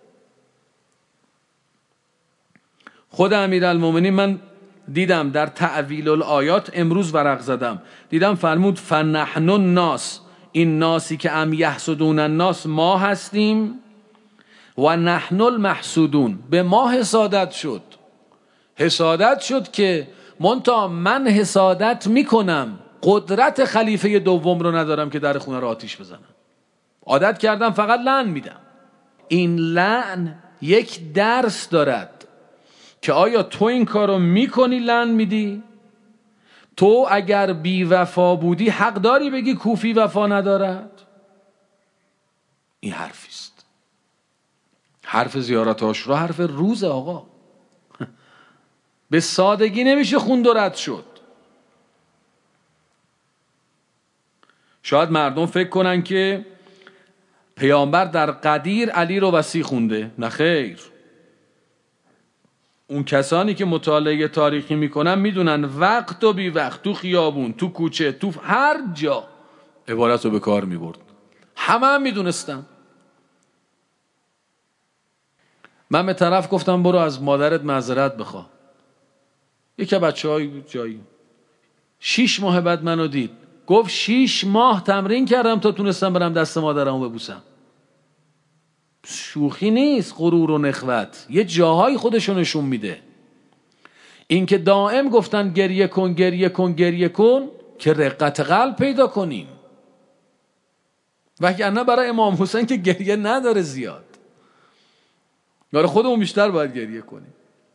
خود امیرالمومنین من دیدم در تعویل الآیات، امروز ورق زدم، دیدم فرمود فنحن الناس، این ناسی که ام یحسدون الناس ما هستیم، و نحن المحسودون، به ما حسادت شد. حسادت شد که منتها من حسادت میکنم، قدرت خلیفه دوم رو ندارم که در خونه رو آتیش بزنم. عادت کردم فقط لعن میدم. این لعن یک درس دارد که آیا تو این کار رو میکنی لعن میدی؟ تو اگر بی وفا بودی حق داری بگی کوفی وفا ندارد؟ این حرفیست. حرف زیارت عاشورا حرف روز آقا. به سادگی نمیشه خوند و رد شد. شاید مردم فکر کنن که پیامبر در قدیر علی رو وصی خونده. نه خیر. اون کسانی که مطالعه تاریخی میکنن میدونن وقت و بی وقت، تو خیابون، تو کوچه، تو هر جا عبارت رو به کار میبرد. همه هم میدونستن. من به طرف گفتم برو از مادرت معذرت بخوا. یکی بچه های جایی 6 ماه بعد منو دید، گفت 6 ماه تمرین کردم تا تونستم برم دست مادرمو ببوسم. شوخی نیست. غرور و نخوت یه جاهای خودشو نشون میده. این که دائم گفتن گریه کن گریه کن گریه کن که رقت قلب پیدا کنیم، وگرنه برای امام حسین که گریه نداره زیاد، برای خودمون بیشتر باید گریه کنیم.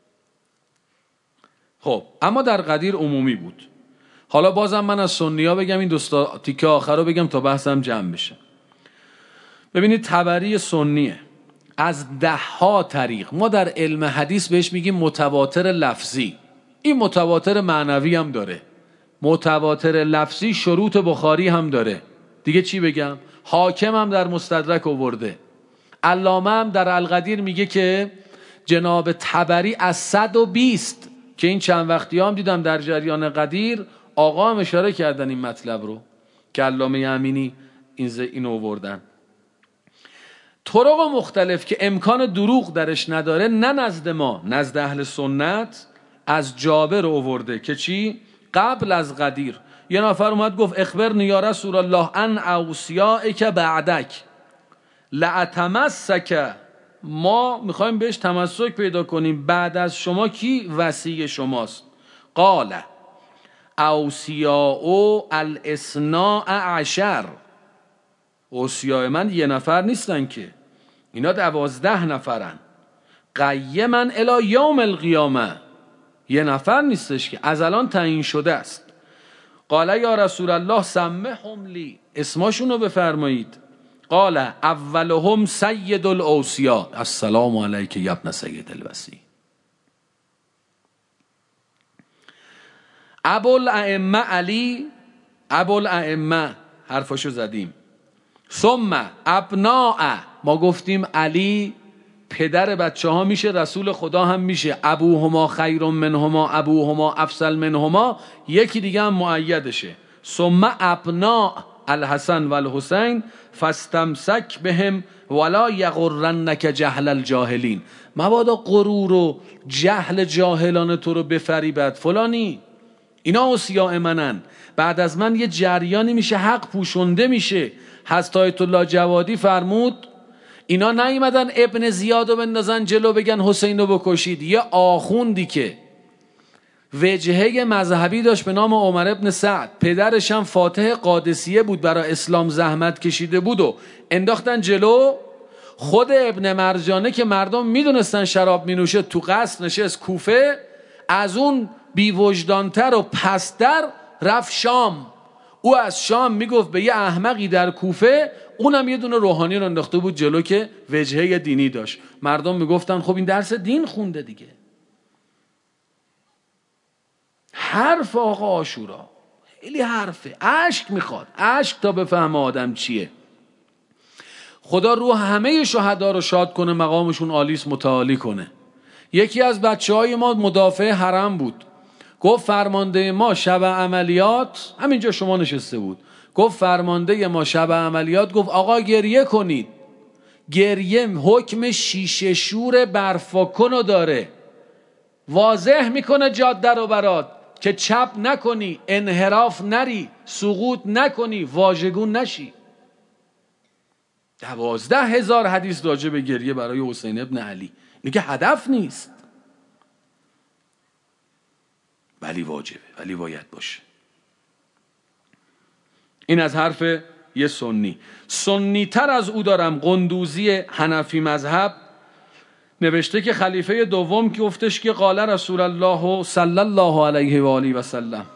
خب اما در قدیر عمومی بود. حالا بازم من از سنی‌ها بگم، این دوستا تیکه آخر رو بگم تا بحثم جمع بشه. ببینید طبری سنیه از 10 طریق. ما در علم حدیث بهش میگیم متواتر لفظی. این متواتر معنوی هم داره، متواتر لفظی شروط بخاری هم داره. دیگه چی بگم؟ حاکم هم در مستدرک آورده. علامه هم در القدیر میگه که جناب طبری از 120 که این چند وقتی هم دیدم در جریان قدیر آقا هم اشاره کردن این مطلب رو که علامه امینی اینو آوردن. طرق مختلف که امکان دروغ درش نداره، نه نزد ما، نزد اهل سنت، از جابر آورده که چی؟ قبل از قدیر یه نفر اومد گفت اخبرنی یا رسول الله ان اوصیائک بعدک لاتمسک، ما میخوایم بهش تمسک پیدا کنیم، بعد از شما کی وصی شماست؟ قال اوصیاء ال12، اوصیاء من 1 نفر نیستن که، اینا 12 نفرن. قیما الی یوم القیامه، 1 نفر نیستش که، از الان تعیین شده است. قال یا رسول الله سمهم لی، اسماشون رو بفرمایید. قال اولهم سید الاوصیاء السلام علیک یا ابن سید الوصی. ابوالائمه علی، ابوالائمه حرفاشو زدیم. ثم ابناء، ما گفتیم علی پدر بچه ها میشه، رسول خدا هم میشه. ابوهما خیر منهما، ابوهما افضل منهما، یکی دیگه هم مؤیدشه. ثم ابناء الحسن و الحسین فاستمسک بهم ولا یغرنک جهل الجاهلین، مبادا غرور و جهل جاهلان تو رو بفریبد فلانی. اینا اوصیاء منن. بعد از من یه جریانی میشه، حق پوشنده میشه، حضرت آیت الله جوادی فرمود اینا نیومدن ابن زیادو بندازن جلو بگن حسین رو بکشید. یه آخوندی که وجهه مذهبی داشت به نام عمر ابن سعد، پدرش هم فاتح قادسیه بود، برای اسلام زحمت کشیده بود و انداختن جلو. خود ابن مرجانه که مردم میدونستن شراب مینوشه تو قصر نشست کوفه، از اون بی وجدانتر و پستر رفت شام. او از شام میگفت به یه احمقی در کوفه، اونم یه دونه روحانی رو انداخته بود جلو که وجهه دینی داشت. مردم میگفتن خب این درس دین خونده دیگه. حرف آقا عاشورا خیلی حرفه، اشک میخواد، اشک تا بفهم آدم چیه. خدا روح همه شهدا رو شاد کنه، مقامشون عالیس متعالی کنه. یکی از بچهای ما مدافع حرم بود، گفت فرمانده ما شب عملیات، همینجا شما نشسته بود، گفت فرمانده ما شب عملیات گفت آقا گریه کنید. گریه حکم شیشه شور برفاکنو داره، واضح میکنه جاده رو برات که چپ نکنی، انحراف نری، سقوط نکنی، واژگون نشی. 12,000 حدیث راجع به گریه برای حسین ابن علی. اینه که هدف نیست ولی واجبه، ولی باید باشه. این از حرف یه سنی تر از او دارم قندوزی حنفی مذهب نوشته که خلیفه دوم که گفتش که قال رسول الله صلی الله علیه و آله و سلم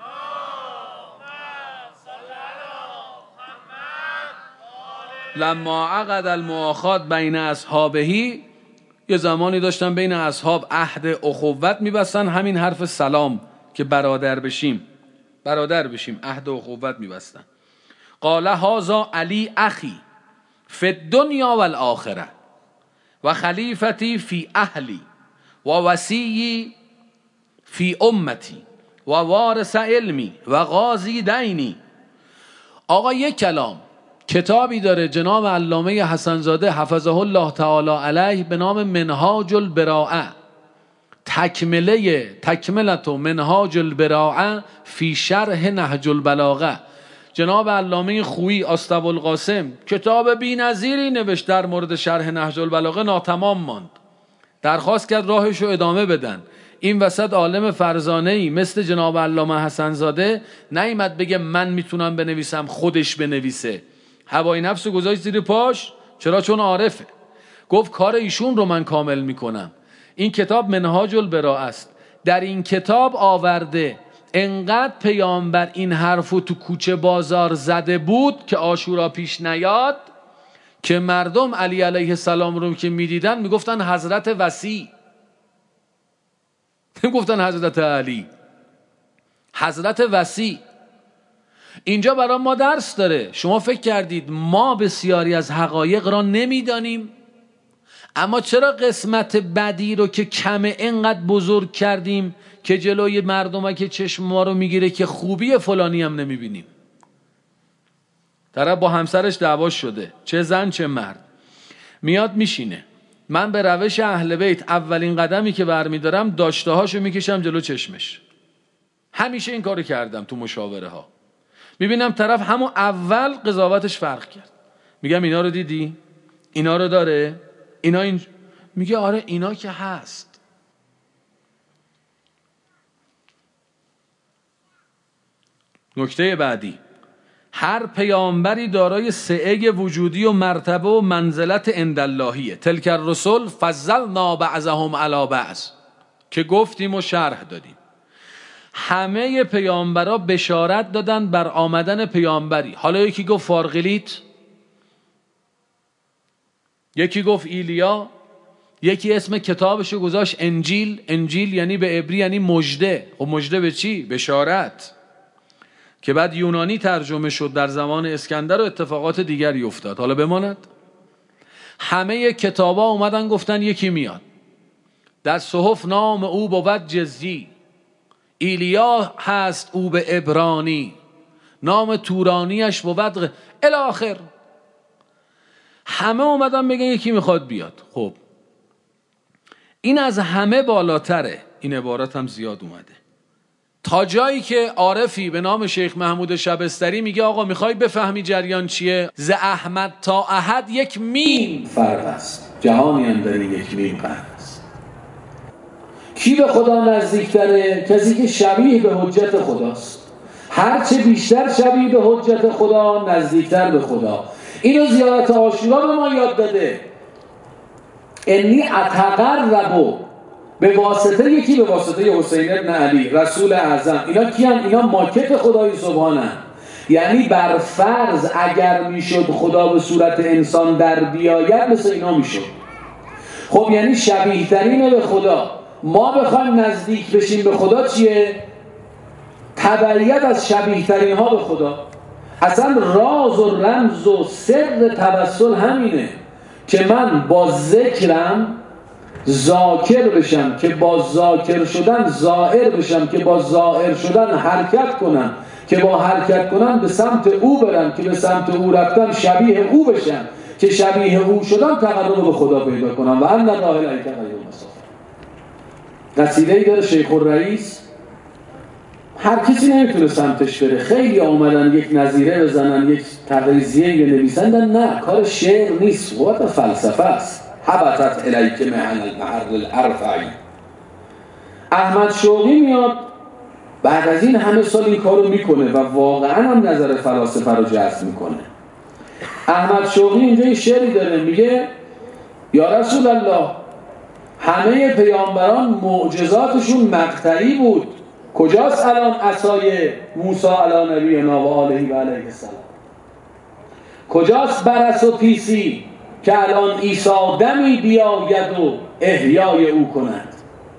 لما عقد المؤاخات بین اصحابهی، یه زمانی داشتن بین اصحاب عهد اخوت میبستن، همین حرف سلام که برادر بشیم عهد اخوت میبستن. قال هذا علی اخی فی الدنیا والآخره و خلیفتی فی اهلی و وصیی فی امتی و وارث علمی و غازی دینی. آقا یک کلام کتابی داره جناب علامه حسنزاده حفظه الله تعالی علیه به نام منهاج البراءه، تکملت منهاج البراءه فی شرح نهج البلاغه. جناب علامه خویی آستابالقاسم کتاب بی‌نظیری نوشت در مورد شرح نهج البلاغه، ناتمام ماند. درخواست کرد راهش رو ادامه بدن. این وسط عالم فرزانه‌ای مثل جناب علامه حسنزاده نیامد بگه من میتونم بنویسم، خودش بنویسه. هوای نفس گذاشت زیر پاش. چرا؟ چون عارفه. گفت کار ایشون رو من کامل میکنم. این کتاب منهاج البراءه است. در این کتاب آورده انقدر پیامبر این حرفو تو کوچه بازار زده بود که عاشورا پیش نیاد، که مردم علی علیه السلام رو که میدیدن میگفتن حضرت وصی، نمیگفتن حضرت علی، حضرت وصی. اینجا برای ما درس داره. شما فکر کردید ما بسیاری از حقایق را نمیدانیم؟ اما چرا قسمت بدی رو که کمه انقدر بزرگ کردیم که جلوی مردم که چشم ما رو میگیره که خوبی فلانی هم نمیبینیم؟ طرف با همسرش دعوا شده، چه زن چه مرد، میاد میشینه. من به روش اهل بیت اولین قدمی که برمیدارم داشته هاشو میکشم جلو چشمش. همیشه این کارو کردم تو مشاوره ها. میبینم طرف همون اول قضاوتش فرق کرد، میگم اینا رو دیدی؟ اینا رو داره؟ اینا میگه آره اینا که هست. نکته بعدی، هر پیامبری دارای سعه وجودی و مرتبه و منزلت عنداللهیه. تلک الرسل فضلنا بعضهم علی بعض که گفتیم و شرح دادیم. همه پیامبرا بشارت دادن بر آمدن پیامبری. حالا یکی گفت فارغلیت، یکی گفت ایلیا، یکی اسم کتابشو گذاشت انجیل. انجیل یعنی به عبری یعنی مژده. خب مژده به چی؟ بشارت، که بعد یونانی ترجمه شد در زمان اسکندر و اتفاقات دیگری افتاد. حالا بماند همه کتابا اومدن گفتن یکی میاد، در صحف نام او بود جزی، ایلیا هست او به عبرانی، نام تورانیش بود الاخر. همه اومدن بگن یکی میخواد بیاد. خب این از همه بالاتره. این عبارت هم زیاد اومده. تا جایی که عارفی به نام شیخ محمود شبستری میگه آقا میخوای بفهمی جریان چیه؟ ز احمد تا احد 1 میم فرق است، جهانی اندر 1 میم فرق است. کی به خدا نزدیکتره؟ کسی که شبیه به حجت خداست. هرچه بیشتر شبیه به حجت خدا نزدیکتر به خدا. اینو زیارت عاشورا به ما یاد داده. انی اتقرب به واسطه یکی، به واسطه حسین ابن علی رسول اعظم. اینا کیان؟ اینا ماکت خدای سبحانه. یعنی بر فرض اگر میشد خدا به صورت انسان در بیاید مثل اینا میشد. خب یعنی شبیه ترین به خدا. ما بخوایم نزدیک بشیم به خدا چیه؟ تبعیت از شبیه ترین ها به خدا. اصلا راز و رمز و سر توسل همینه که من با ذکرم ذاکر بشم، که با ذاکر شدن ظاهر بشم، که با ظاهر شدن حرکت کنم، که با حرکت کنم به سمت او برم، که به سمت او رفتم شبیه او بشم، که شبیه او شدم تقرب به خدا پیدا کنم. و ان الله لا یغیر المصافح. قصیده‌ای داره شیخ الرئیس، هر کسی نمیتونه سمتش بره. خیلی آمدن یک نظیره بزنن، یک تقریضیه نویسندن، نه کار شعر نیست، قوت فلسفه است. حبتت الیک محن المحر الارفعی. احمد شوقی میاد بعد از این همه سال این کارو میکنه و واقعا هم نظر فلاسفه رو جذب میکنه. احمد شوقی اینجا یه شعری داره، میگه یا رسول الله همه پیامبران معجزاتشون مقطعی بود، کجاست الان عصای موسی علی نبینا و آله و علیه السلام؟ کجاست برس و پیسی که الان عیسی دمی بیاید و احیای او کند؟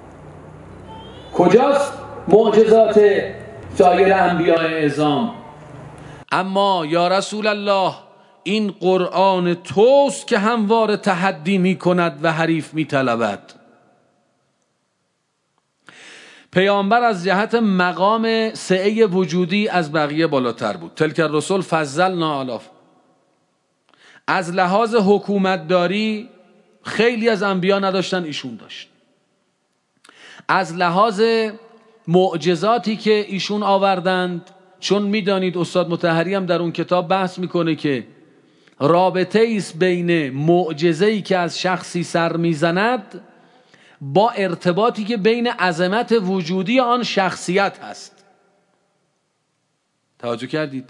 کجاست معجزات سایر انبیاء اعظام؟ اما یا رسول الله این قرآن توست که هموار تحدی می کند و حریف می طلبد. پیامبر از جهت مقام سعه وجودی از بقیه بالاتر بود. تلک الرسل فضلنا علی. از لحاظ حکومتداری خیلی از انبیا نداشتن، ایشون داشت. از لحاظ معجزاتی که ایشون آوردند، چون میدانید استاد مطهری هم در اون کتاب بحث میکنه که رابطه ایست بین معجزه‌ای که از شخصی سر میزند با ارتباطی که بین عظمت وجودی آن شخصیت هست. توجه کردید؟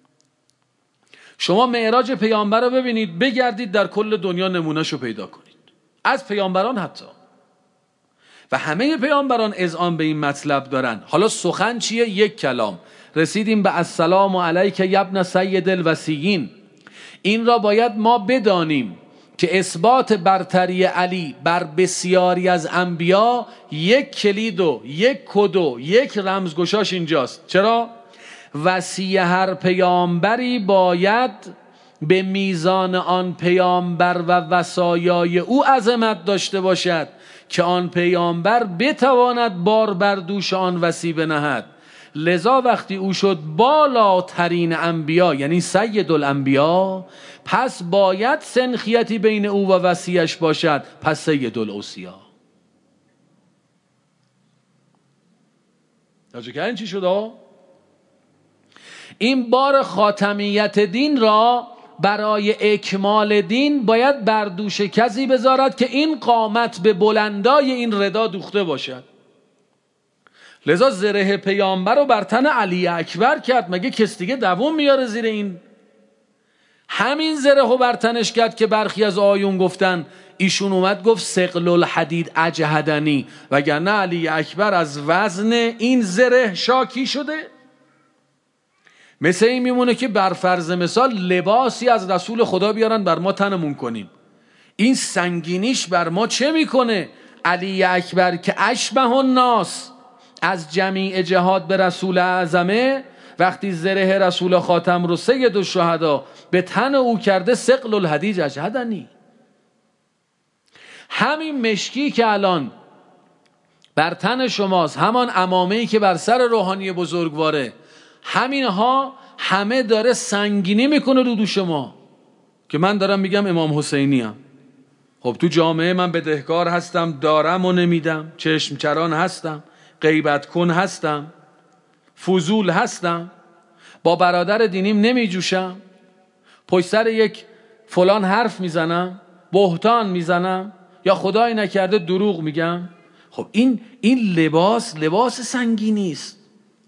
شما معراج پیامبر رو ببینید، بگردید در کل دنیا نمونهشو پیدا کنید، از پیامبران حتی. و همه پیامبران اذعان به این مطلب دارن. حالا سخن چیه؟ یک کلام. رسیدیم به السلام علیک یبن سید الوصیین. این را باید ما بدانیم که اثبات برتری علی بر بسیاری از انبیا یک کلید و یک کد و یک رمزگشاش اینجاست. چرا؟ وصی هر پیامبری باید به میزان آن پیامبر و وصایای او عظمت داشته باشد که آن پیامبر بتواند بار بر دوش آن وصی بنهد. لذا وقتی او شد بالاترین انبیا، یعنی سید الانبیا، پس باید سنخیتی بین او و وصیش باشد، پس سید الاوصیا. راجع کردن چی شد؟ این بار خاتمیت دین را برای اکمال دین باید بر دوش کسی بذارد که این قامت به بلندای این ردا دوخته باشد. لذا زره پیامبر رو بر تن علی اکبر کرد. مگه کس دیگه دووم میاره زیر این؟ همین زره رو بر تنش کرد که برخی از آیون گفتن ایشون اومد گفت ثقل الحدید اجهدنی، وگرنه علی اکبر از وزن این زره شاکی شده. مثل این میمونه که بر فرض مثال لباسی از رسول خدا بیارن بر ما تنمون کنیم، این سنگینیش بر ما چه میکنه؟ علی اکبر که اشبه الناس از جمیع جهاد به رسول اعظمه، وقتی زره رسول خاتم رو سید الشهدا به تن او کرده ثقل الحدید اجهدنی. همین مشکی که الان بر تن شماست، همان عمامه‌ای که بر سر روحانی بزرگواره، همینها همه داره سنگینی میکنه رو دوش ما. که من دارم میگم امام حسینی ام. خب تو جامعه من بدهکار هستم، دارم و نمیدم، چشم چران هستم، غیبت کن هستم. فضول هستم، با برادر دینیم نمی جوشم، پشت سر یک فلان حرف میزنم، بهتان میزنم، یا خدای نکرده دروغ میگم. خب این لباس سنگینی است.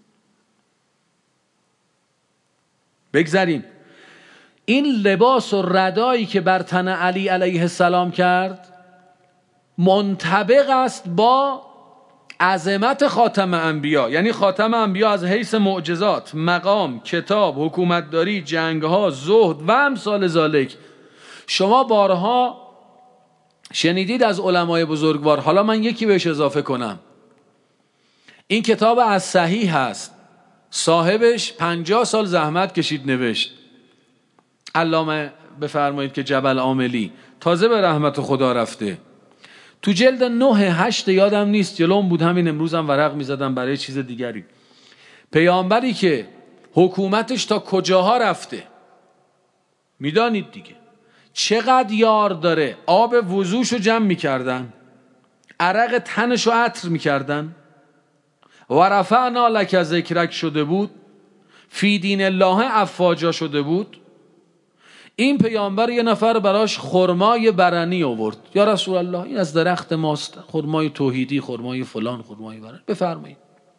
بگذاریم این لباس و ردایی که بر تن علی علیه السلام کرد منطبق است با عظمت خاتم انبیا. یعنی خاتم انبیا از حیث معجزات، مقام، کتاب، حکومتداری، جنگها، زهد و امثال ذالک شما بارها شنیدید از علمای بزرگوار. حالا من یکی بهش اضافه کنم. این کتاب از صحیح هست، صاحبش 50 سال زحمت کشید نوشت، علامه بفرمایید که جبل عاملی، تازه به رحمت خدا رفته. تو جلد 9-8 یادم نیست، جلوم بود، همین امروزم ورق میزدم برای چیز دیگری. پیامبری که حکومتش تا کجاها رفته میدانید دیگه، چقدر یار داره. آب وضوشو جمع میکردن، عرق تنشو عطر میکردن. و رفعنا لک ذکرک شده بود، فی دین الله افواجا شده بود. این پیامبر یه نفر براش خرمای برنی آورد، یا رسول الله این از درخت ماست، خرمای توحیدی، خرمای فلان، خرمای برنی، بفرمایید.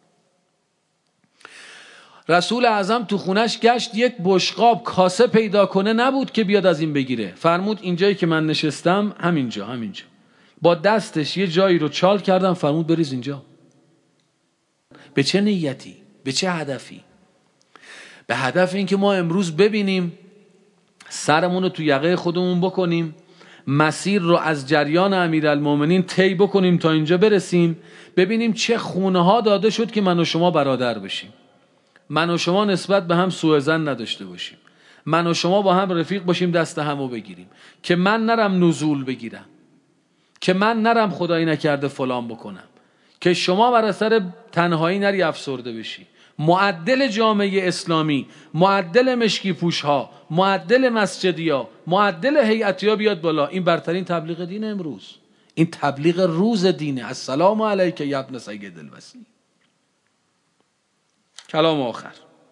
رسول اعظم تو خونش گشت، یک بشقاب کاسه پیدا کنه نبود که بیاد از این بگیره. فرمود اینجایی که من نشستم همینجا. با دستش یه جایی رو چال کردم، فرمود بریز اینجا. به چه نیتی؟ به چه هدفی؟ به هدف این که ما امروز ببینیم، سرمون رو تو یقه خودمون بکنیم، مسیر رو از جریان امیرالمومنین طی بکنیم تا اینجا برسیم، ببینیم چه خونه ها داده شد که من و شما برادر بشیم، من و شما نسبت به هم سوء ظن نداشته باشیم، من و شما با هم رفیق باشیم، دست همو بگیریم، که من نرم نزول بگیرم، که من نرم خدایی نکرده فلان بکنم، که شما بر اثر تنهایی نری افسرده بشی. معدل جامعه اسلامی، معدل مشکی پوش ها، معدل مسجدی ها، معدل هیئتی ها بیاد بالا. این برترین تبلیغ دین امروز، این تبلیغ روز دینه. السلام علیک یا ابن سید الوصی. کلام آخر.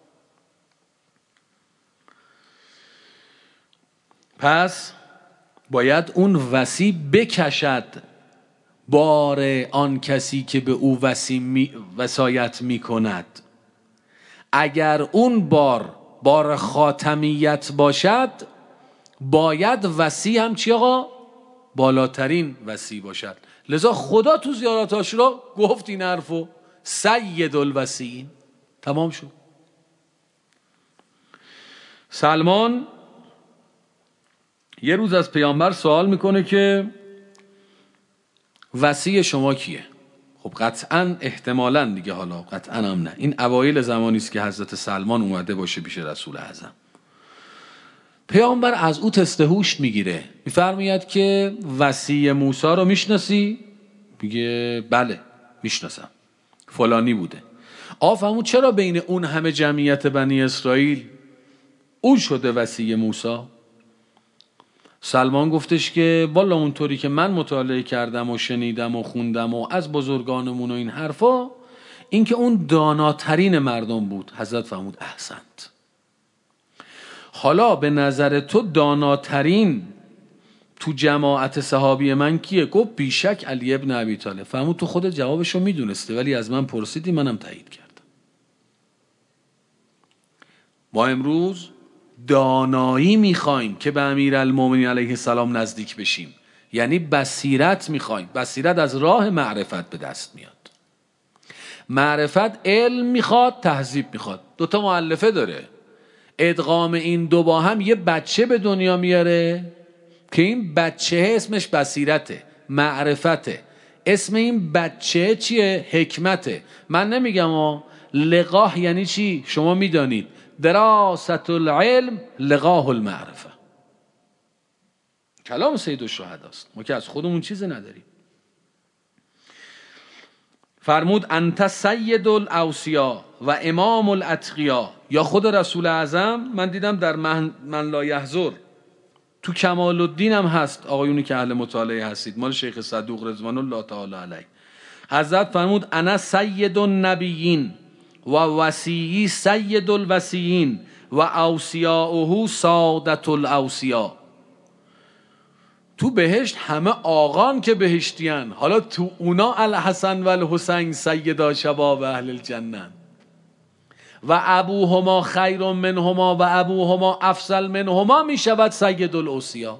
پس باید اون وصی بکشد بار آن کسی که به او وصایت می کند. اگر اون بار خاتمیت باشد، باید وصی هم چی آقا؟ بالاترین وصی باشد. لذا خدا تو زیارت عاشورا گفت این حرفو، سید الوصیین. تمام شد. سلمان یه روز از پیامبر سوال میکنه که وصی شما کیه؟ خب قطعا احتمالاً دیگه، حالا قطعا هم نه، این اوایل زمانی است که حضرت سلمان اومده باشه پیش رسول اعظم. پیامبر از او تست هوش میگیره، میفرماید که وصی موسی رو میشناسی؟ میگه بله میشناسم، فلانی بوده. فرمود چرا بین اون همه جمعیت بنی اسرائیل اون شده وصی موسی؟ سلمان گفتش که والا اونطوری که من مطالعه کردم و شنیدم و خوندم و از بزرگانمون و این حرفا، این که اون داناترین مردم بود. حضرت فرمود احسنت. حالا به نظر تو داناترین تو جماعت صحابی من کیه؟ گفت بیشک علی ابن ابی طالب. فرمود تو خودت جوابشو میدونسته ولی از من پرسیدی، منم تایید کردم. ما امروز دانایی میخوایم که به امیرالمومنین علیه السلام نزدیک بشیم، یعنی بصیرت میخوایم. بصیرت از راه معرفت به دست میاد. معرفت علم میخواد، تهذیب میخواد. دوتا مؤلفه داره. ادغام این دو با هم یه بچه به دنیا میاره که این بچه اسمش بصیرته، معرفته. اسم این بچه چیه؟ حکمته. من نمیگم لقاه یعنی چی، شما میدانید. دراست العلم لقاه المعرفه. کلام سید الشهدا است، ما که از خودمون چیزی نداریم. فرمود انت سید الاوصیا و امام الاتقیا. یا خود رسول اعظم، من دیدم در من لا یحضر تو کمال الدین هم هست، آقایونی که اهل مطالعه هستید، مال شیخ صدوق رضوان الله تعالی علیه. حضرت فرمود انا سید النبیین و وصیی سید الوصیین و اوصیاؤه سادة الاوصیاء. تو بهشت همه آقان که بهشتیان، حالا تو اونا الحسن و الحسین سیدا شباب اهل الجنه و ابوهما خیر منهما و ابوهما افضل منهما می شود سید الاوصیا.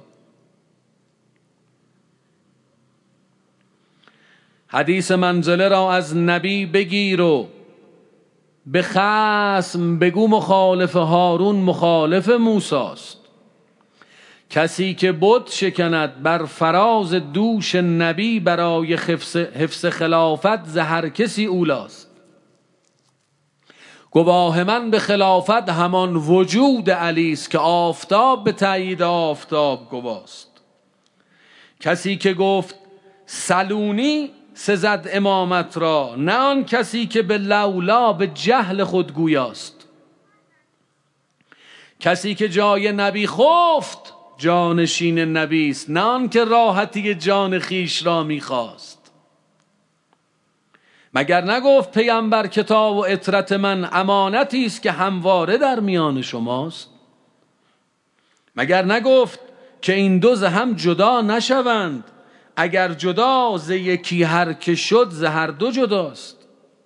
حدیث منزله را از نبی بگیر و به خصم بگو مخالف هارون مخالف موساست. کسی که بت شکند بر فراز دوش نبی برای حفظ خلافت ز هر کسی اولاست. گواه من به خلافت همان وجود علی است که آفتاب به تایید آفتاب گواست. کسی که گفت سلونی سزد امامت را، نه آن کسی که به لولا به جهل خود گویاست. کسی که جای نبی خفت جانشین نبی است، نه آن که راحتی جان خیش را میخواست. مگر نگفت پیامبر کتاب و عترت من امانتی است که همواره در میان شماست؟ مگر نگفت که این دو ز هم جدا نشوند، اگر جدا ز یکی هر که شد ز هر دو جداست.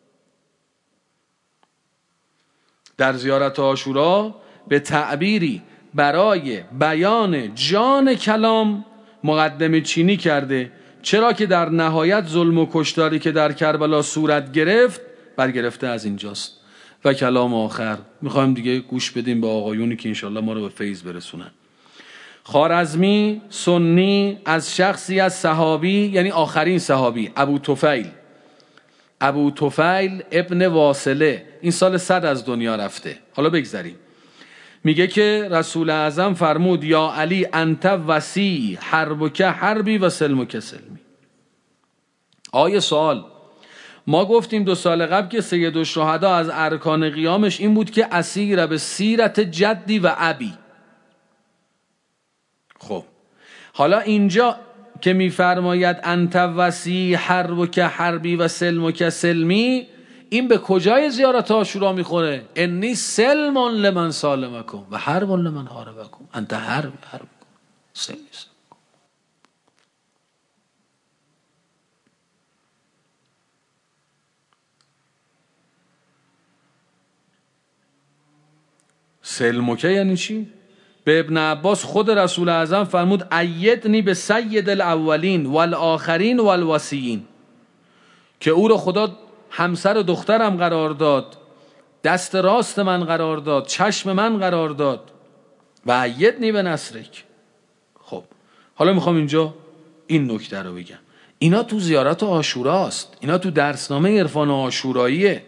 در زیارت عاشورا به تعبیری برای بیان جان کلام مقدمه چینی کرده، چرا که در نهایت ظلم و کشتاری که در کربلا صورت گرفت برگرفته از اینجاست. و کلام آخر میخوایم دیگه گوش بدیم به آقایونی که انشالله ما رو به فیض برسونن. خوارزمی سنی از شخصی از صحابی، یعنی آخرین صحابی، ابو طفیل ابن واصله، این سال 100 از دنیا رفته. حالا بگذاریم. میگه که رسول اعظم فرمود یا علی انت وصی حربک حربی و سلمک سلمی. آیه سوال، ما گفتیم 2 سال قبل که سید الشهدا از ارکان قیامش این بود که اسیر به سیرت جدی و ابی. خب حالا اینجا که میفرماید انت وصی حربک حربی و سلمک سلمی، این به کجای زیارت عاشورا میخوره؟ انی سلم لمن سالمکم و حرب لمن حاربکم. انت حرب سلمی. سلمکه یعنی چی؟ به ابن عباس خود رسول اعظم فرمود ایدنی به سید الاولین والآخرین والوصیین، که او رو خدا همسر و دخترم قرار داد، دست راست من قرار داد، چشم من قرار داد. و ایدنی به نصرک. خب حالا میخوام اینجا این نکته رو بگم. اینا تو زیارت عاشوراست، اینا تو درسنامه عرفان عاشوراییه.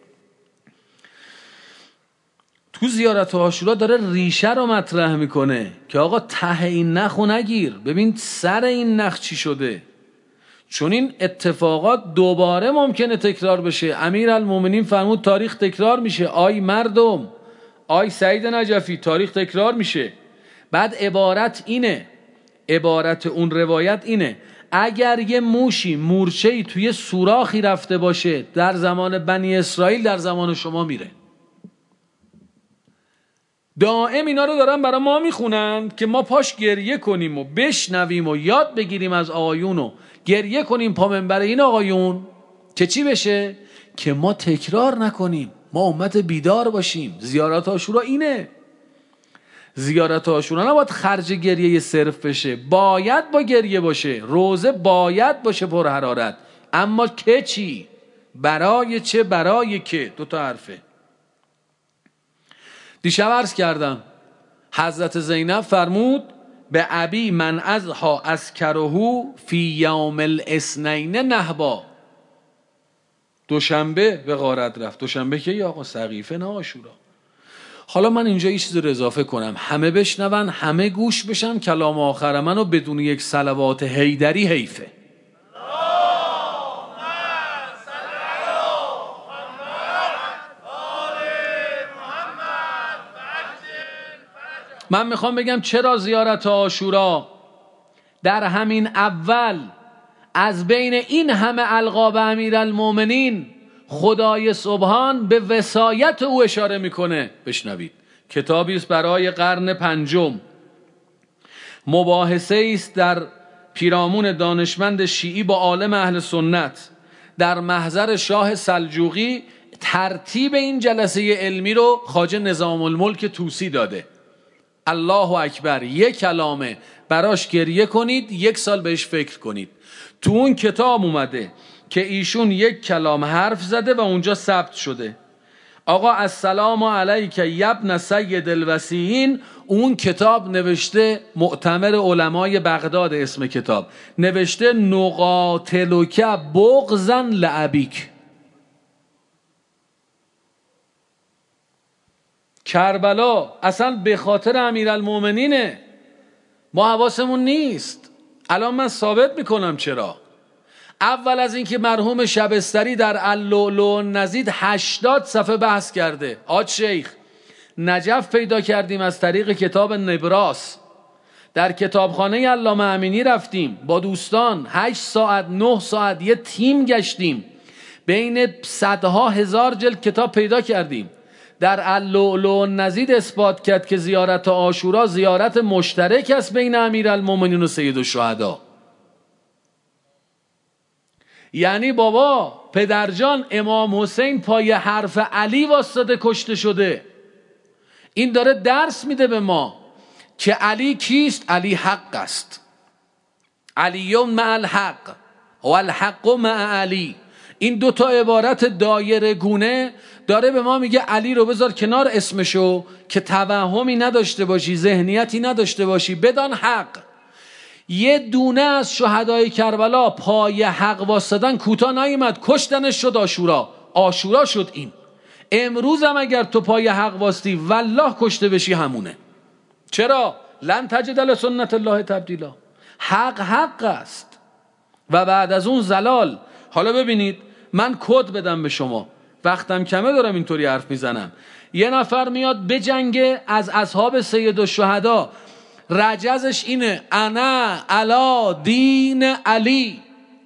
تو زیارت عاشورا داره ریشه رو مطرح میکنه که آقا ته این نخو نگیر، ببین سر این نخ چی شده. چون این اتفاقات دوباره ممکنه تکرار بشه. امیرالمومنین فرمود تاریخ تکرار میشه. آی مردم، آی سعید نجفی، تاریخ تکرار میشه. بعد عبارت اینه، عبارت اون روایت اینه، اگر یه موشی مورچه‌ای توی سوراخی رفته باشه در زمان بنی اسرائیل، در زمان شما میره. دائم اینا رو دارن برای ما میخونن که ما پاش گریه کنیم و بشنویم و یاد بگیریم از آقایون و گریه کنیم پا منبر این آقایون، که چی بشه؟ که ما تکرار نکنیم، ما امت بیدار باشیم. زیارت عاشورا اینه. زیارت عاشورا نباید خرج گریه صرف بشه، باید با گریه باشه. روزه باید باشه پر حرارت، اما که چی؟ برای چه؟ برای که. 2 حرفه. دیشب عرض کردم حضرت زینب فرمود به ابی من ازها اسکرهو فی یوم الاثنین نهبا. دوشنبه به غارت رفت. دوشنبه که یا آقا سقیفه نه عاشورا. حالا من اینجا یه چیز رو اضافه کنم، همه بشنون، همه گوش بشن. کلام آخر منو بدون یک صلوات حیدری حیفه. من میخوام بگم چرا زیارت عاشورا در همین اول از بین این همه القاب امیرالمومنین خدای سبحان به وصایت او اشاره میکنه. بشنوید. کتابی است برای قرن پنجم، مباحثه است در پیرامون دانشمند شیعی با عالم اهل سنت در محضر شاه سلجوقی. ترتیب این جلسه علمی رو خواجه نظام الملک طوسی داده. الله اکبر، یک کلامه، براش گریه کنید، 1 سال بهش فکر کنید. تو اون کتاب اومده که ایشون 1 کلام حرف زده و اونجا ثبت شده. آقا السلام علیک یبن سید الوسیین، اون کتاب نوشته، معتمر علمای بغداد اسم کتاب، نوشته نقاتلک بغضا لابیک. کربلا اصلا به خاطر امیرالمومنینه، ما حواسمون نیست. الان من ثابت میکنم چرا. اول از اینکه مرحوم شبستری در اللؤلؤ والنضید 80 صفحه بحث کرده. آج شیخ نجف پیدا کردیم از طریق کتاب نبراس، در کتابخانه علامه امینی رفتیم با دوستان 8 ساعت 9 ساعت یه تیم گشتیم، بین صدها هزار جلد کتاب پیدا کردیم. در اللؤلؤ والنضید اثبات کرد که زیارت عاشورا زیارت مشترک است بین امیرالمومنین و سید الشهدا. یعنی بابا پدرجان امام حسین پای حرف علی واسطه کشته شده. این داره درس میده به ما که علی کیست؟ علی حق است. علیون مع الحق و الحق مع علی. این 2 تا عبارت دایره گونه داره به ما میگه علی رو بذار کنار اسمشو که توهمی نداشته باشی، ذهنیتی نداشته باشی، بدان حق. یه دونه از شهدای کربلا پای حق واسدن کوتاه نیامد، کشتنش شد عاشورا شد. این امروز هم اگر تو پای حق واستی والله کشته بشی همونه. چرا؟ لن تجد لسنت الله تبدیلا. حق است و بعد از اون زلال. حالا ببینید من کد بدم به شما، وقتم کمه دارم اینطوری حرف میزنم. یه نفر میاد بجنگه از اصحاب سید الشهدا، رجزش اینه انا علی دین علی،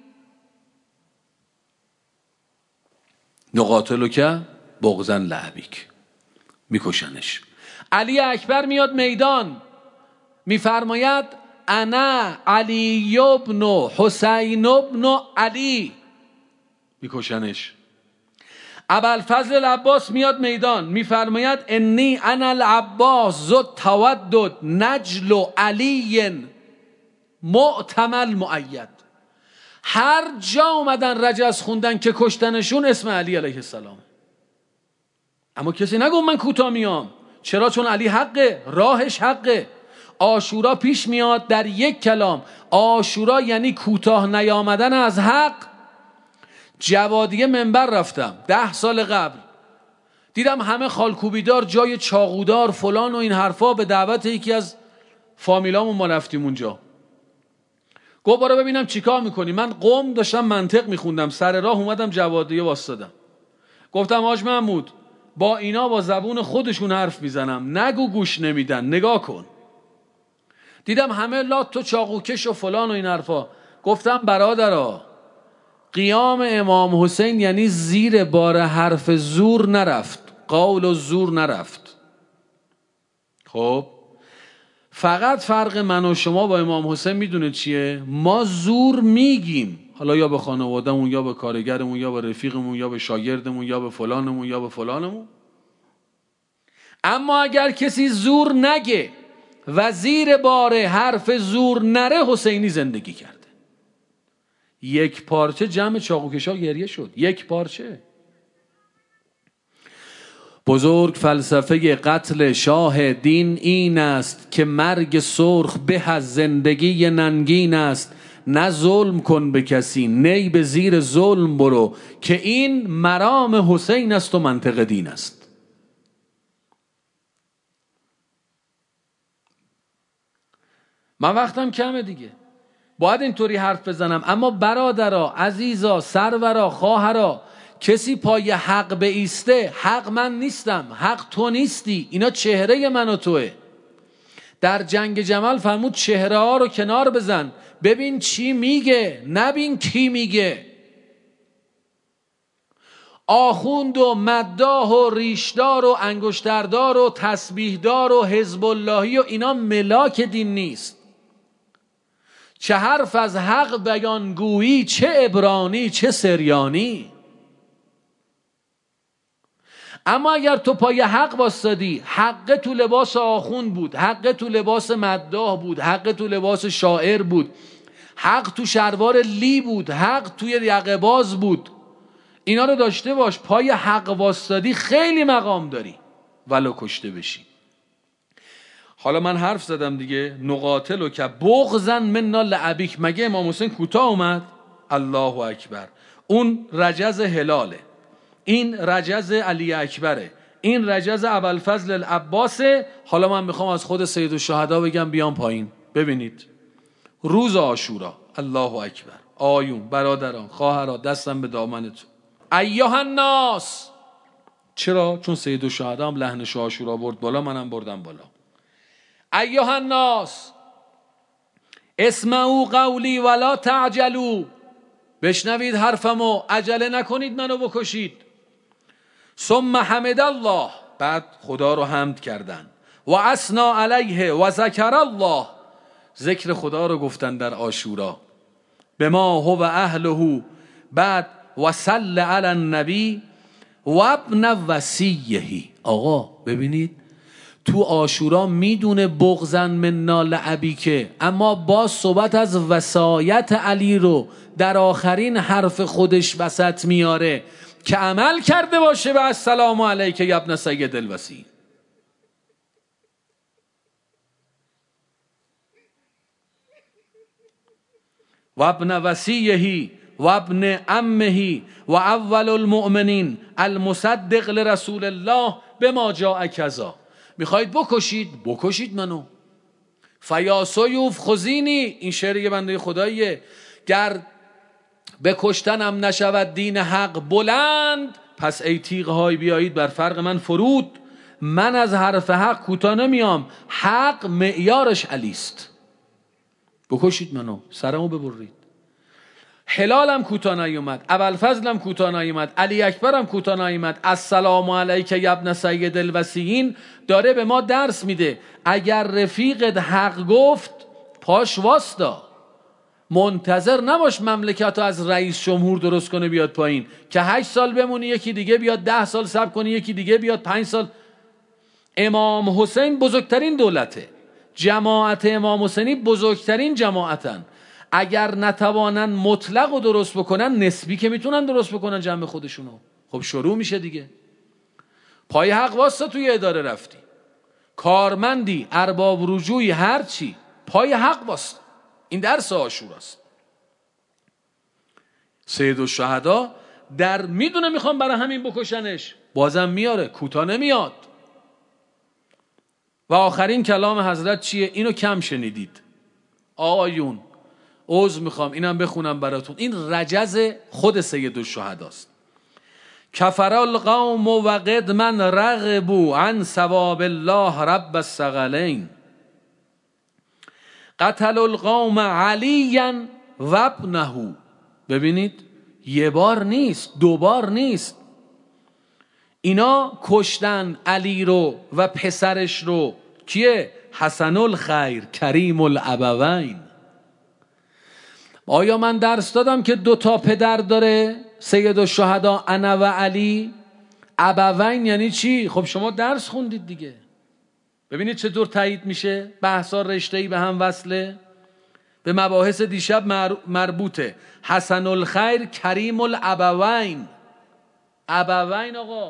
نقاتلک بغضا لابیک، میکشنش. علی اکبر میاد میدان میفرماید انا علی ابن حسین ابن علی، میکشنش. ابوالفضل العباس میاد میدان میفرماید انی انا العباس ذو التودد نجل علی معتمل مؤید. هر جا اومدن رجز خوندن که کشتنشون اسم علی علیه السلام. اما کسی نگو من کوتاه میام. چرا؟ چون علی حقه، راهش حقه. عاشورا پیش میاد در 1 کلام. عاشورا یعنی کوتاه نیامدن از حق. جوادیه منبر رفتم 10 سال قبل، دیدم همه خالکوبیدار، جای چاقودار، فلان و این حرفا. به دعوت یکی از فامیلامون ما رفتیم اونجا. گفت برو ببینم چیکار میکنی. من قم داشتم منطق میخوندم، سر راه اومدم جوادیه واسطادم. گفتم حاج محمود با اینا با زبون خودشون حرف میزنم، نگو گوش نمیدن، نگاه کن. دیدم همه لات و چاقوکش و فلان و این حرفا. گفتم برادرها، قیام امام حسین یعنی زیر بار حرف زور نرفت، قول و زور نرفت. خب فقط فرق من و شما با امام حسین میدونه چیه؟ ما زور میگیم، حالا یا به خانوادهمون یا به کارگرمون یا به رفیقمون یا به شاگردمون یا به فلانمون یا به فلانمون. اما اگر کسی زور نگه و زیر بار حرف زور نره، حسینی زندگی کرده. 1 پارچه جمع چاقوکشا گریه شد، 1 پارچه. بزرگ فلسفه قتل شاه دین این است که مرگ سرخ به از زندگی ننگین است. نه ظلم کن به کسی، نی به زیر ظلم برو، که این مرام حسین است و منطق دین است. من وقتم کمه دیگه، باید اینطوری حرف بزنم. اما برادرها، عزیزا، سرورا، خواهرا، کسی پای حق بایسته، حق من نیستم، حق تو نیستی، اینا چهره من و توه. در جنگ جمل فرمود چهره ها رو کنار بزن، ببین چی میگه، نبین کی میگه. آخوند و مداح و ریشدار و انگشتردار و تسبیحدار و حزب اللهی و اینا ملاک دین نیست. چه حرف از حق بیان گویی، چه عبرانی چه سریانی. اما اگر تو پای حق واسطادی، حق تو لباس آخوند بود، حق تو لباس مداح بود، حق تو لباس شاعر بود، حق تو شلوار لی بود، حق توی یقه باز بود، اینا رو داشته باش، پای حق واسطادی خیلی مقام داری ولو کشته بشی. حالا من حرف زدم دیگه، نقاتل که بغضا منا لابیک. مگه امام حسین کوتاه اومد؟ الله اکبر. اون رجز هلاله، این رجز علی اکبره، این رجز ابوالفضل العباسه. حالا من میخوام از خود سید الشهدا بگم بیان پایین. ببینید روز عاشورا، الله اکبر، آیون، برادران، خواهران، دستم به دامنتون. ایها الناس. چرا؟ چون سید الشهدا هم لحنش عاشورا برد بالا، منم بردم بالا. ایها الناس اسمعوا قولی ولا تعجلوا. بشنوید حرفمو، عجله نکنید منو بکشید. ثم حمد الله. بعد خدا رو حمد کردن. و اثنا علیه و ذکر الله. ذکر خدا رو گفتن در عاشورا. بما هو اهله. بعد و صلی علی النبی و ابن وصیه. آقا ببینید تو عاشورا میدونه بغضن منا لابیک، اما باز صحبت از وصایت علی رو در آخرین حرف خودش وسط میاره که عمل کرده باشه و السلام علیک یا ابن سید الوصی. و ابن وصیه و ابن عمه و اول المؤمنین المصدق لرسول الله بما جاء کذا. میخواید بکشید؟ بکشید منو. فیا سیوف خذینی. این شعر یه بنده خداییه. گر به کشتنم نشود دین حق بلند، پس ای تیغ های بیایید بر فرق من فرود. من از حرف حق کوتاه نمیام، حق معیارش علیست. بکشید منو، سرمو ببرید. هلالم کوتاه نیومد، ابوالفضلم کوتاه نیومد، علی اکبرم کوتاه نیومد. السلام علیک یا ابن سید الوصیین داره به ما درس میده اگر رفیقت حق گفت پاش واستا، منتظر نباش مملکتو از رئیس جمهور درست کنه بیاد پایین که 8 سال بمونی یکی دیگه بیاد، 10 سال صبر کنی یکی دیگه بیاد، 5 سال. امام حسین بزرگترین دولته، جماعت امام حسینی بزرگترین جماعتن. اگر نتوانن مطلق رو درست بکنن، نسبی که میتونن درست بکنن جمع خودشونو. خب شروع میشه دیگه. پای حق واسطه توی اداره رفتی، کارمندی، ارباب رجوعی، هر چی، پای حق واسطه. این درس عاشوراست. سید الشهدا در میدونه میخوام برای همین بکشنش، بازم میاره، کوتاه نمیاد. و آخرین کلام حضرت چیه؟ اینو کم شنیدید آقایون. عذر میخوام اینم بخونم براتون. این رجز خود سید الشهداست. کفر القوم و قد من رغبوا عن ثواب الله رب الثقلین. قتل القوم علیا و ابنه. ببینید یه بار نیست، 2 بار نیست، اینا کشتن علی رو و پسرش رو. کیه؟ حسن الخیر کریم الابوین. آیا من درس دادم که 2 تا پدر داره سید الشهدا انا و علی؟ ابوین یعنی چی؟ خب شما درس خوندید دیگه. ببینید چطور تایید میشه، بحثا رشته‌ای به هم وصله. به مباحث دیشب مربوطه. حسن الخیر کریم الابوین. ابوین آقا.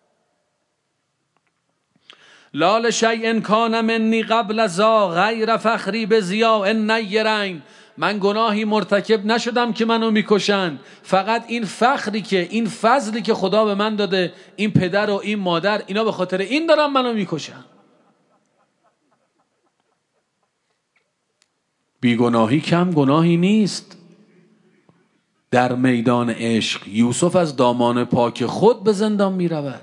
لال شیء کان منی قبل ذا غیر فخری بضیاء النیرین. من گناهی مرتکب نشدم که منو میکشن، فقط این فخری که، این فضلی که خدا به من داده، این پدر و این مادر، اینا به خاطر این دارن منو میکشن. بیگناهی کم گناهی نیست. در میدان عشق یوسف از دامان پاک خود به زندان میرود.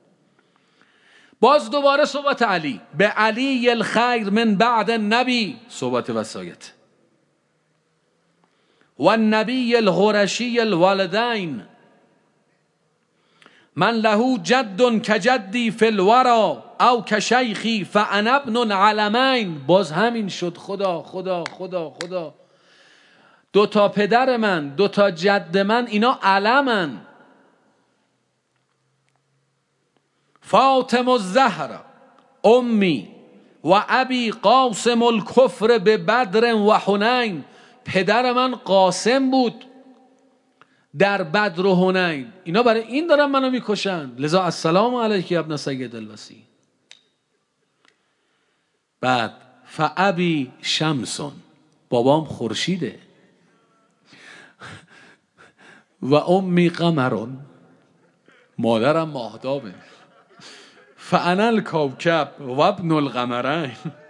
باز دوباره صحبت علی. به علی الخیر من بعد النبی، صحبت وصایت. و النبی القرشی الوالدین. من له جد کجدی فی الورا او کشیخی فانا ابن العلمین. باز همین شد. خدا خدا خدا خدا. 2 تا پدر من، 2 تا جد من، اینا علمن. فاطم الزهرا امی و ابی قاسم الکفر به بدر و حنین. پدر من قاسم بود در بدر و حنین. اینا برای این دارن منو میکشن. لذا السلام علیک ابن سید الوصی. بعد فابی شمسون، بابام خورشیده، و امی قمرون، مادرم ماهتابه، فانا الکوکب و ابن القمرین.